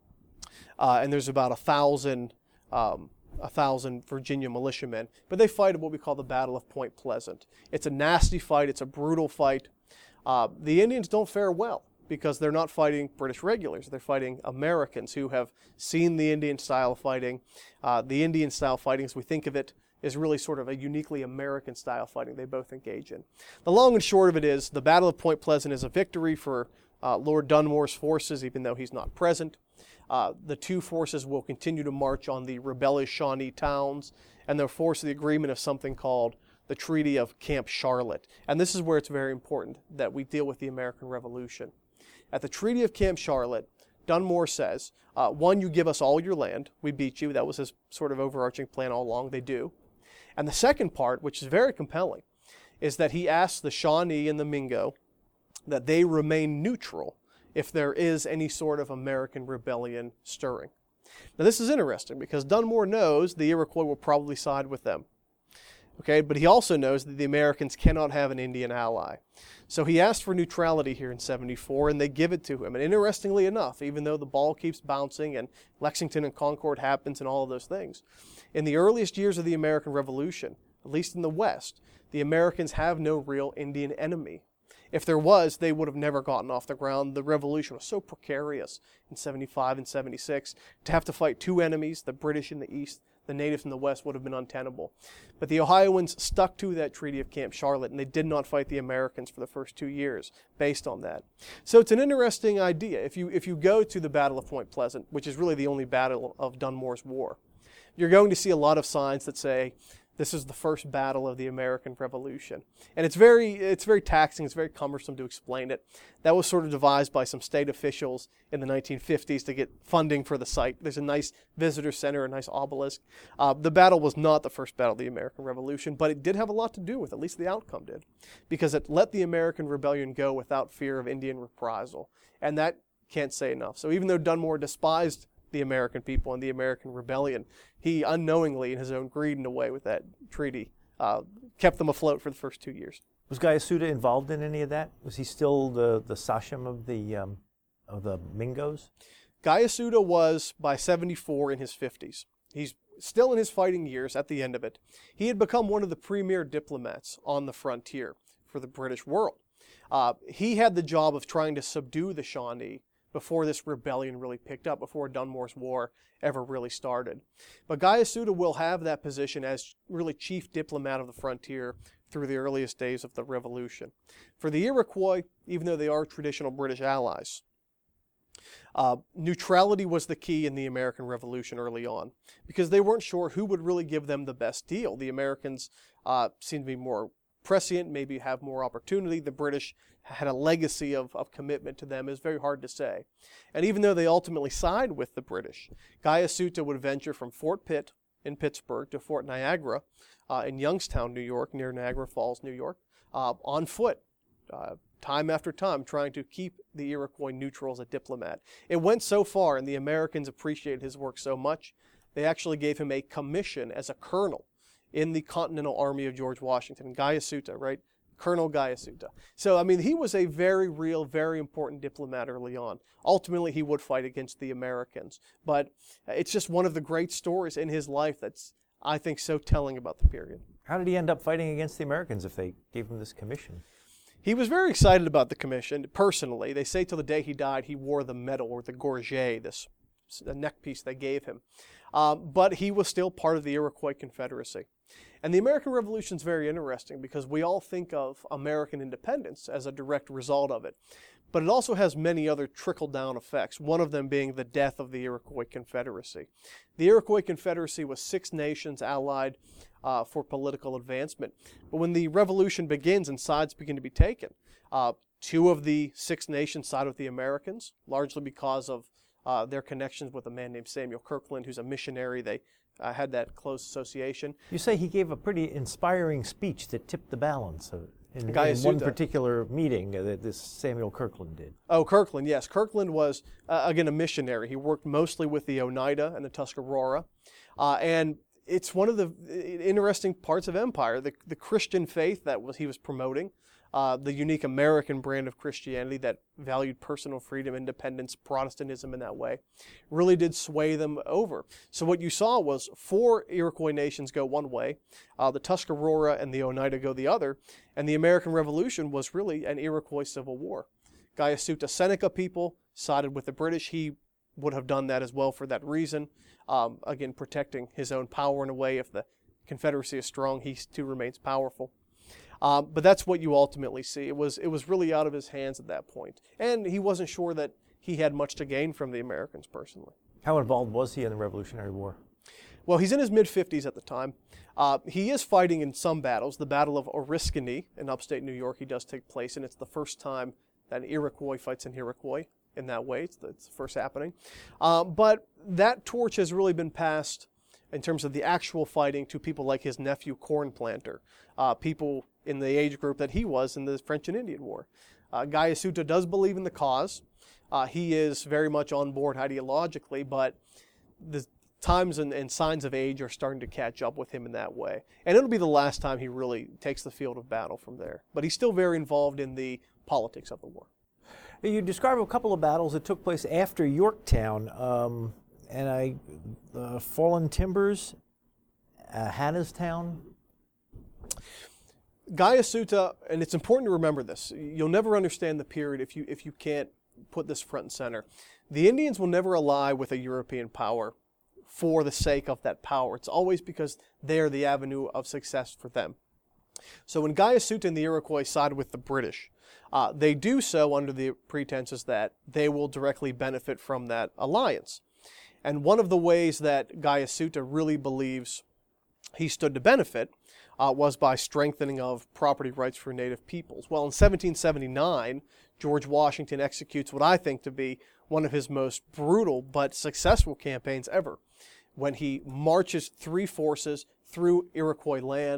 uh, and there's about a thousand, um, a thousand Virginia militiamen. But they fight at what we call the Battle of Point Pleasant. It's a nasty fight. It's a brutal fight. Uh, the Indians don't fare well because they're not fighting British regulars. They're fighting Americans who have seen the Indian style of fighting. Uh, the Indian style fighting, as we think of it, is really sort of a uniquely American style fighting they both engage in. The long and short of it is the Battle of Point Pleasant is a victory for uh, Lord Dunmore's forces, even though he's not present. Uh, the two forces will continue to march on the rebellious Shawnee towns, and they'll force the agreement of something called the Treaty of Camp Charlotte. And this is where it's very important that we deal with the American Revolution. At the Treaty of Camp Charlotte, Dunmore says, uh, one, you give us all your land. We beat you. That was his sort of overarching plan all along. They do. And the second part, which is very compelling, is that he asks the Shawnee and the Mingo that they remain neutral if there is any sort of American rebellion stirring. Now this is interesting because Dunmore knows the Iroquois will probably side with them. Okay, but he also knows that the Americans cannot have an Indian ally. So he asked for neutrality here in seventy-four, and they give it to him. And interestingly enough, even though the ball keeps bouncing and Lexington and Concord happens and all of those things, in the earliest years of the American Revolution, at least in the West, the Americans have no real Indian enemy. If there was, they would have never gotten off the ground. The revolution was so precarious in seventy-five and seventy-six. To have to fight two enemies, the British in the East, the natives in the West, would have been untenable. But the Ohioans stuck to that Treaty of Camp Charlotte, and they did not fight the Americans for the first two years based on that. So it's an interesting idea. If you, if you go to the Battle of Point Pleasant, which is really the only battle of Dunmore's war, you're going to see a lot of signs that say, this is the first battle of the American Revolution. And it's very it's very taxing, it's very cumbersome to explain it. That was sort of devised by some state officials in the nineteen fifties to get funding for the site. There's a nice visitor center, a nice obelisk. Uh, the battle was not the first battle of the American Revolution, but it did have a lot to do with it, at least the outcome did, because it let the American Rebellion go without fear of Indian reprisal. And that can't say enough. So even though Dunmore despised the American people and the American rebellion. He unknowingly, in his own greed in a way with that treaty, uh, kept them afloat for the first two years. Was Gaius Suda involved in any of that? Was he still the, the sachem of the, um, of the Mingos? Gaius Suda was, by seventy-four, in his fifties. He's still in his fighting years at the end of it. He had become one of the premier diplomats on the frontier for the British world. Uh, he had the job of trying to subdue the Shawnee before this rebellion really picked up, before Dunmore's War ever really started. But Gaius Suda will have that position as really chief diplomat of the frontier through the earliest days of the Revolution. For the Iroquois, even though they are traditional British allies, uh, neutrality was the key in the American Revolution early on, because they weren't sure who would really give them the best deal. The Americans uh, seemed to be more prescient, maybe have more opportunity. The British had a legacy of, of commitment to them. It's very hard to say. And even though they ultimately sided with the British, Gaius Suda would venture from Fort Pitt in Pittsburgh to Fort Niagara uh, in Youngstown, New York, near Niagara Falls, New York, uh, on foot, uh, time after time, trying to keep the Iroquois neutral as a diplomat. It went so far, and the Americans appreciated his work so much, they actually gave him a commission as a colonel in the Continental Army of George Washington, Gaius Suda, right? Colonel Gaius Suda. So, I mean, he was a very real, very important diplomat early on. Ultimately, he would fight against the Americans. But it's just one of the great stories in his life that's, I think, so telling about the period. How did he end up fighting against the Americans if they gave him this commission? He was very excited about the commission, personally. They say till the day he died, he wore the medal, or the gorget, this neck piece they gave him. Um, but he was still part of the Iroquois Confederacy. And the American Revolution is very interesting because we all think of American independence as a direct result of it. But it also has many other trickle-down effects, one of them being the death of the Iroquois Confederacy. The Iroquois Confederacy was six nations allied uh, for political advancement. But when the revolution begins and sides begin to be taken, uh, two of the six nations side with the Americans, largely because of uh, their connections with a man named Samuel Kirkland, who's a missionary. They uh, had that close association. You say he gave a pretty inspiring speech that tipped the balance of In, in Gaius one Suda. particular meeting uh, that this Samuel Kirkland did. Oh, Kirkland, yes. Kirkland was, uh, again, a missionary. He worked mostly with the Oneida and the Tuscarora. Uh, and it's one of the interesting parts of empire, the, the Christian faith that was he was promoting, uh, the unique American brand of Christianity that valued personal freedom, independence, Protestantism in that way, really did sway them over. So what you saw was four Iroquois nations go one way, uh, the Tuscarora and the Oneida go the other, and the American Revolution was really an Iroquois civil war. Gaius Suda Seneca people sided with the British. He would have done that as well for that reason. Um, again, protecting his own power in a way. If the Confederacy is strong, he too remains powerful. Um, but that's what you ultimately see. It was it was really out of his hands at that point. And he wasn't sure that he had much to gain from the Americans personally. How involved was he in the Revolutionary War? Well, he's in his mid-fifties at the time. Uh, he is fighting in some battles. The Battle of Oriskany in upstate New York, he does take place, and it's the first time that an Iroquois fights an Iroquois in that way. It's the, it's the first happening. Uh, but that torch has really been passed in terms of the actual fighting to people like his nephew Cornplanter, uh, people in the age group that he was in the French and Indian War. Uh, Gaius Suda does believe in the cause. Uh, he is very much on board ideologically, but the times and, and signs of age are starting to catch up with him in that way. And it'll be the last time he really takes the field of battle from there. But he's still very involved in the politics of the war. You describe a couple of battles that took place after Yorktown, um, and I, uh, Fallen Timbers, uh, Hannistown. Gaius Suda, and it's important to remember this, you'll never understand the period if you if you can't put this front and center. The Indians will never ally with a European power for the sake of that power. It's always because they're the avenue of success for them. So when Gaius Suda and the Iroquois side with the British, uh, they do so under the pretenses that they will directly benefit from that alliance. And one of the ways that Gaius Suda really believes he stood to benefit uh, was by strengthening of property rights for Native peoples. Well, in seventeen seventy-nine, George Washington executes what I think to be one of his most brutal but successful campaigns ever, when he marches three forces through Iroquois land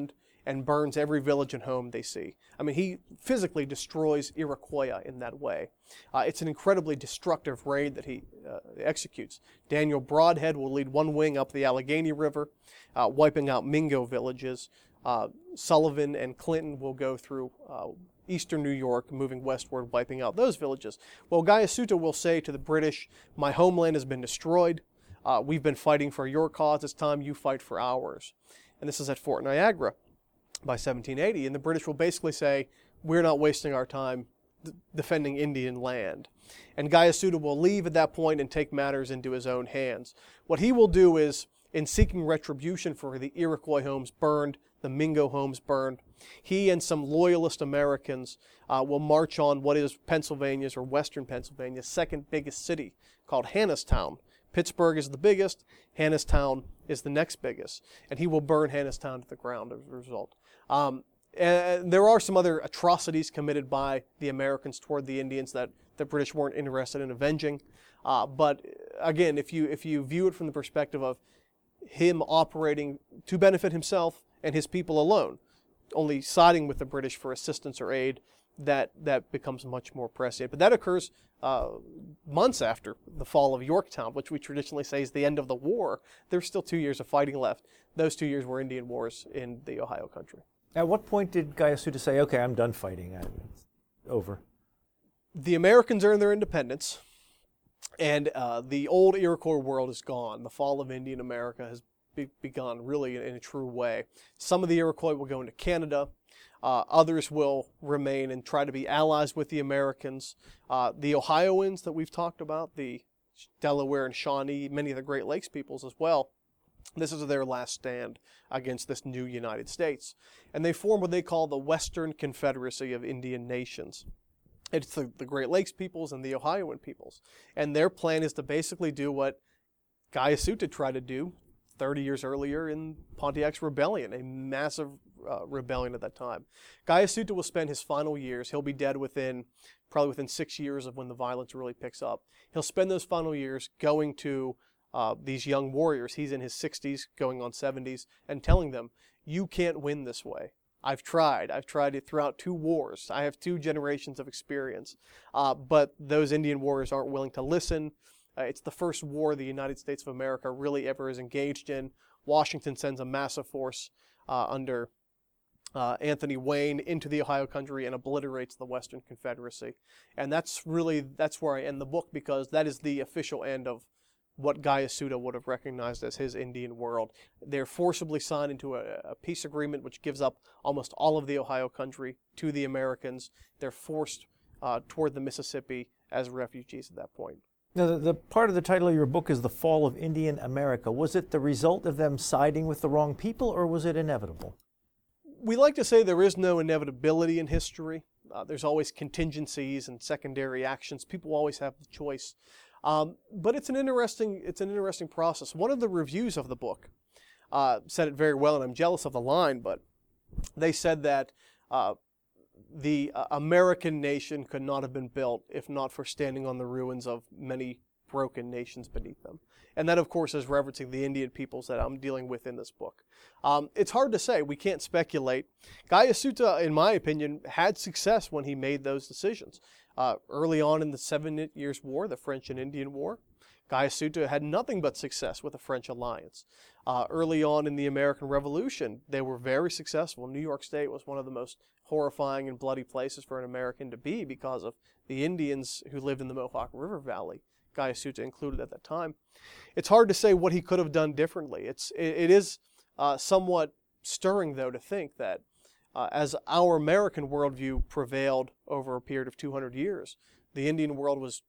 and burns every village and home they see. I mean, he physically destroys Iroquois in that way. Uh, it's an incredibly destructive raid that he uh, executes. Daniel Broadhead will lead one wing up the Allegheny River, uh, wiping out Mingo villages. Uh, Sullivan and Clinton will go through uh, eastern New York, moving westward, wiping out those villages. Well, Gayasuta will say to the British, my homeland has been destroyed. Uh, we've been fighting for your cause. It's time you fight for ours. And this is at Fort Niagara by seventeen eighty. And the British will basically say, we're not wasting our time d- defending Indian land. And Gayasuta will leave at that point and take matters into his own hands. What he will do is, in seeking retribution for the Iroquois homes burned, the Mingo homes burned, he and some loyalist Americans uh, will march on what is Pennsylvania's, or western Pennsylvania's, second biggest city, called Hannistown. Pittsburgh is the biggest, Hannistown is the next biggest, and he will burn Hannistown to the ground as a result. Um, and there are some other atrocities committed by the Americans toward the Indians that the British weren't interested in avenging. Uh, but again, if you if you view it from the perspective of him operating to benefit himself and his people alone, only siding with the British for assistance or aid, that that becomes much more prescient. But that occurs uh, months after the fall of Yorktown, which we traditionally say is the end of the war. There's still two years of fighting left. Those two years were Indian wars in the Ohio country. At what point did Gayasuta say, okay, I'm done fighting, I'm over? The Americans earned their independence, and uh, the old Iroquois world is gone. The fall of Indian America has be- begun really in, in a true way. Some of the Iroquois will go into Canada. Uh, others will remain and try to be allies with the Americans. Uh, the Ohioans that we've talked about, the Delaware and Shawnee, many of the Great Lakes peoples as well, this is their last stand against this new United States. And they form what they call the Western Confederacy of Indian Nations. It's the, the Great Lakes peoples and the Ohioan peoples. And their plan is to basically do what Gayasuta tried to do thirty years earlier in Pontiac's Rebellion, a massive uh, rebellion at that time. Gayasuta will spend his final years, he'll be dead within, probably within six years of when the violence really picks up. He'll spend those final years going to uh, these young warriors, he's in his sixties, going on seventies, and telling them, you can't win this way. I've tried. I've tried it throughout two wars. I have two generations of experience. Uh, but those Indian warriors aren't willing to listen. Uh, it's the first war the United States of America really ever is engaged in. Washington sends a massive force uh, under uh, Anthony Wayne into the Ohio country and obliterates the Western Confederacy. And that's really, that's where I end the book, because that is the official end of what Gayasuta would have recognized as his Indian world. They're forcibly signed into a, a peace agreement which gives up almost all of the Ohio country to the Americans. They're forced uh, toward the Mississippi as refugees at that point. Now, the, the part of the title of your book is The Fall of Indian America. Was it the result of them siding with the wrong people, or was it inevitable? We like to say there is no inevitability in history. Uh, there's always contingencies and secondary actions. People always have the choice. Um, but it's an interesting it's an interesting process. One of the reviews of the book uh, said it very well, and I'm jealous of the line, but they said that uh, the uh, American nation could not have been built if not for standing on the ruins of many broken nations beneath them. And that, of course, is referencing the Indian peoples that I'm dealing with in this book. Um, it's hard to say. We can't speculate. Gayasuta, in my opinion, had success when he made those decisions. Uh, early on in the Seven Years' War, the French and Indian War, Gayasuta had nothing but success with the French alliance. Uh, early on in the American Revolution, they were very successful. New York State was one of the most horrifying and bloody places for an American to be because of the Indians who lived in the Mohawk River Valley, Gayasuta included at that time. It's hard to say what he could have done differently. It's, it, it is uh, somewhat stirring, though, to think that Uh, as our American worldview prevailed over a period of two hundred years, the Indian world was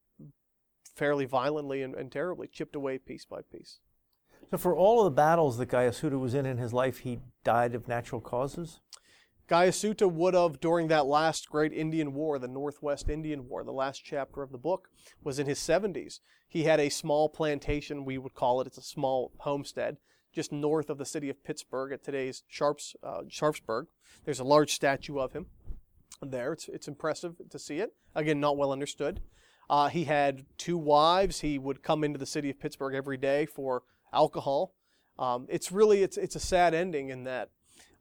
fairly violently and, and terribly chipped away piece by piece. So for all of the battles that Gayasuta was in in his life, he died of natural causes? Gayasuta would have, during that last great Indian War, the Northwest Indian War, the last chapter of the book, was in his seventies. He had a small plantation, we would call it, it's a small homestead, just north of the city of Pittsburgh at today's Sharps, uh, Sharpsburg. There's a large statue of him there. It's, it's impressive to see it. Again, not well understood. Uh, he had two wives. He would come into the city of Pittsburgh every day for alcohol. Um, it's really, it's, it's a sad ending in that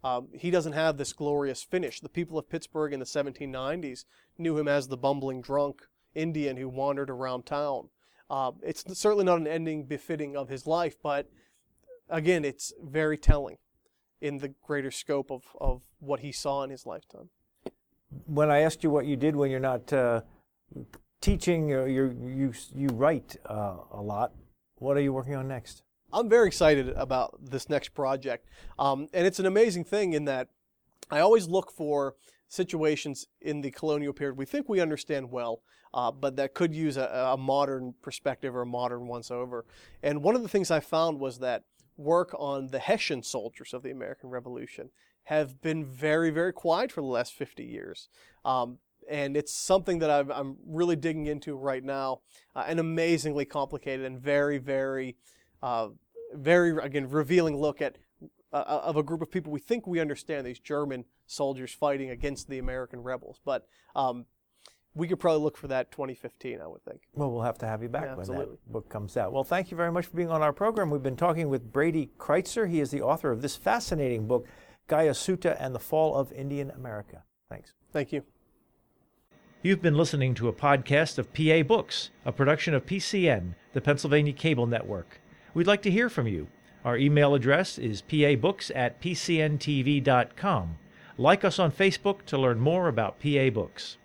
Um, he doesn't have this glorious finish. The people of Pittsburgh in the seventeen nineties knew him as the bumbling drunk Indian who wandered around town. Uh, it's certainly not an ending befitting of his life, but again, it's very telling in the greater scope of, of what he saw in his lifetime. When I asked you what you did when you're not uh, teaching, uh, you're, you you write uh, a lot. What are you working on next? I'm very excited about this next project, um, and it's an amazing thing in that I always look for situations in the colonial period we think we understand well, uh, but that could use a, a modern perspective or a modern once-over. And one of the things I found was that work on the Hessian soldiers of the American Revolution have been very, very quiet for the last fifty years. Um, and it's something that I've, I'm really digging into right now, uh, an amazingly complicated and very, very, uh, very, again, revealing look at uh, of a group of people we think we understand, these German soldiers fighting against the American rebels. But um, we could probably look for that twenty fifteen, I would think. Well, we'll have to have you back Yeah, when absolutely. that book comes out. Well, thank you very much for being on our program. We've been talking with Brady Crytzer. He is the author of this fascinating book, Gaius Suta and the Fall of Indian America. Thanks. Thank you. You've been listening to a podcast of P A Books, a production of P C N, the Pennsylvania Cable Network. We'd like to hear from you. Our email address is pabooks at p c n t v dot com. Like us on Facebook to learn more about P A Books.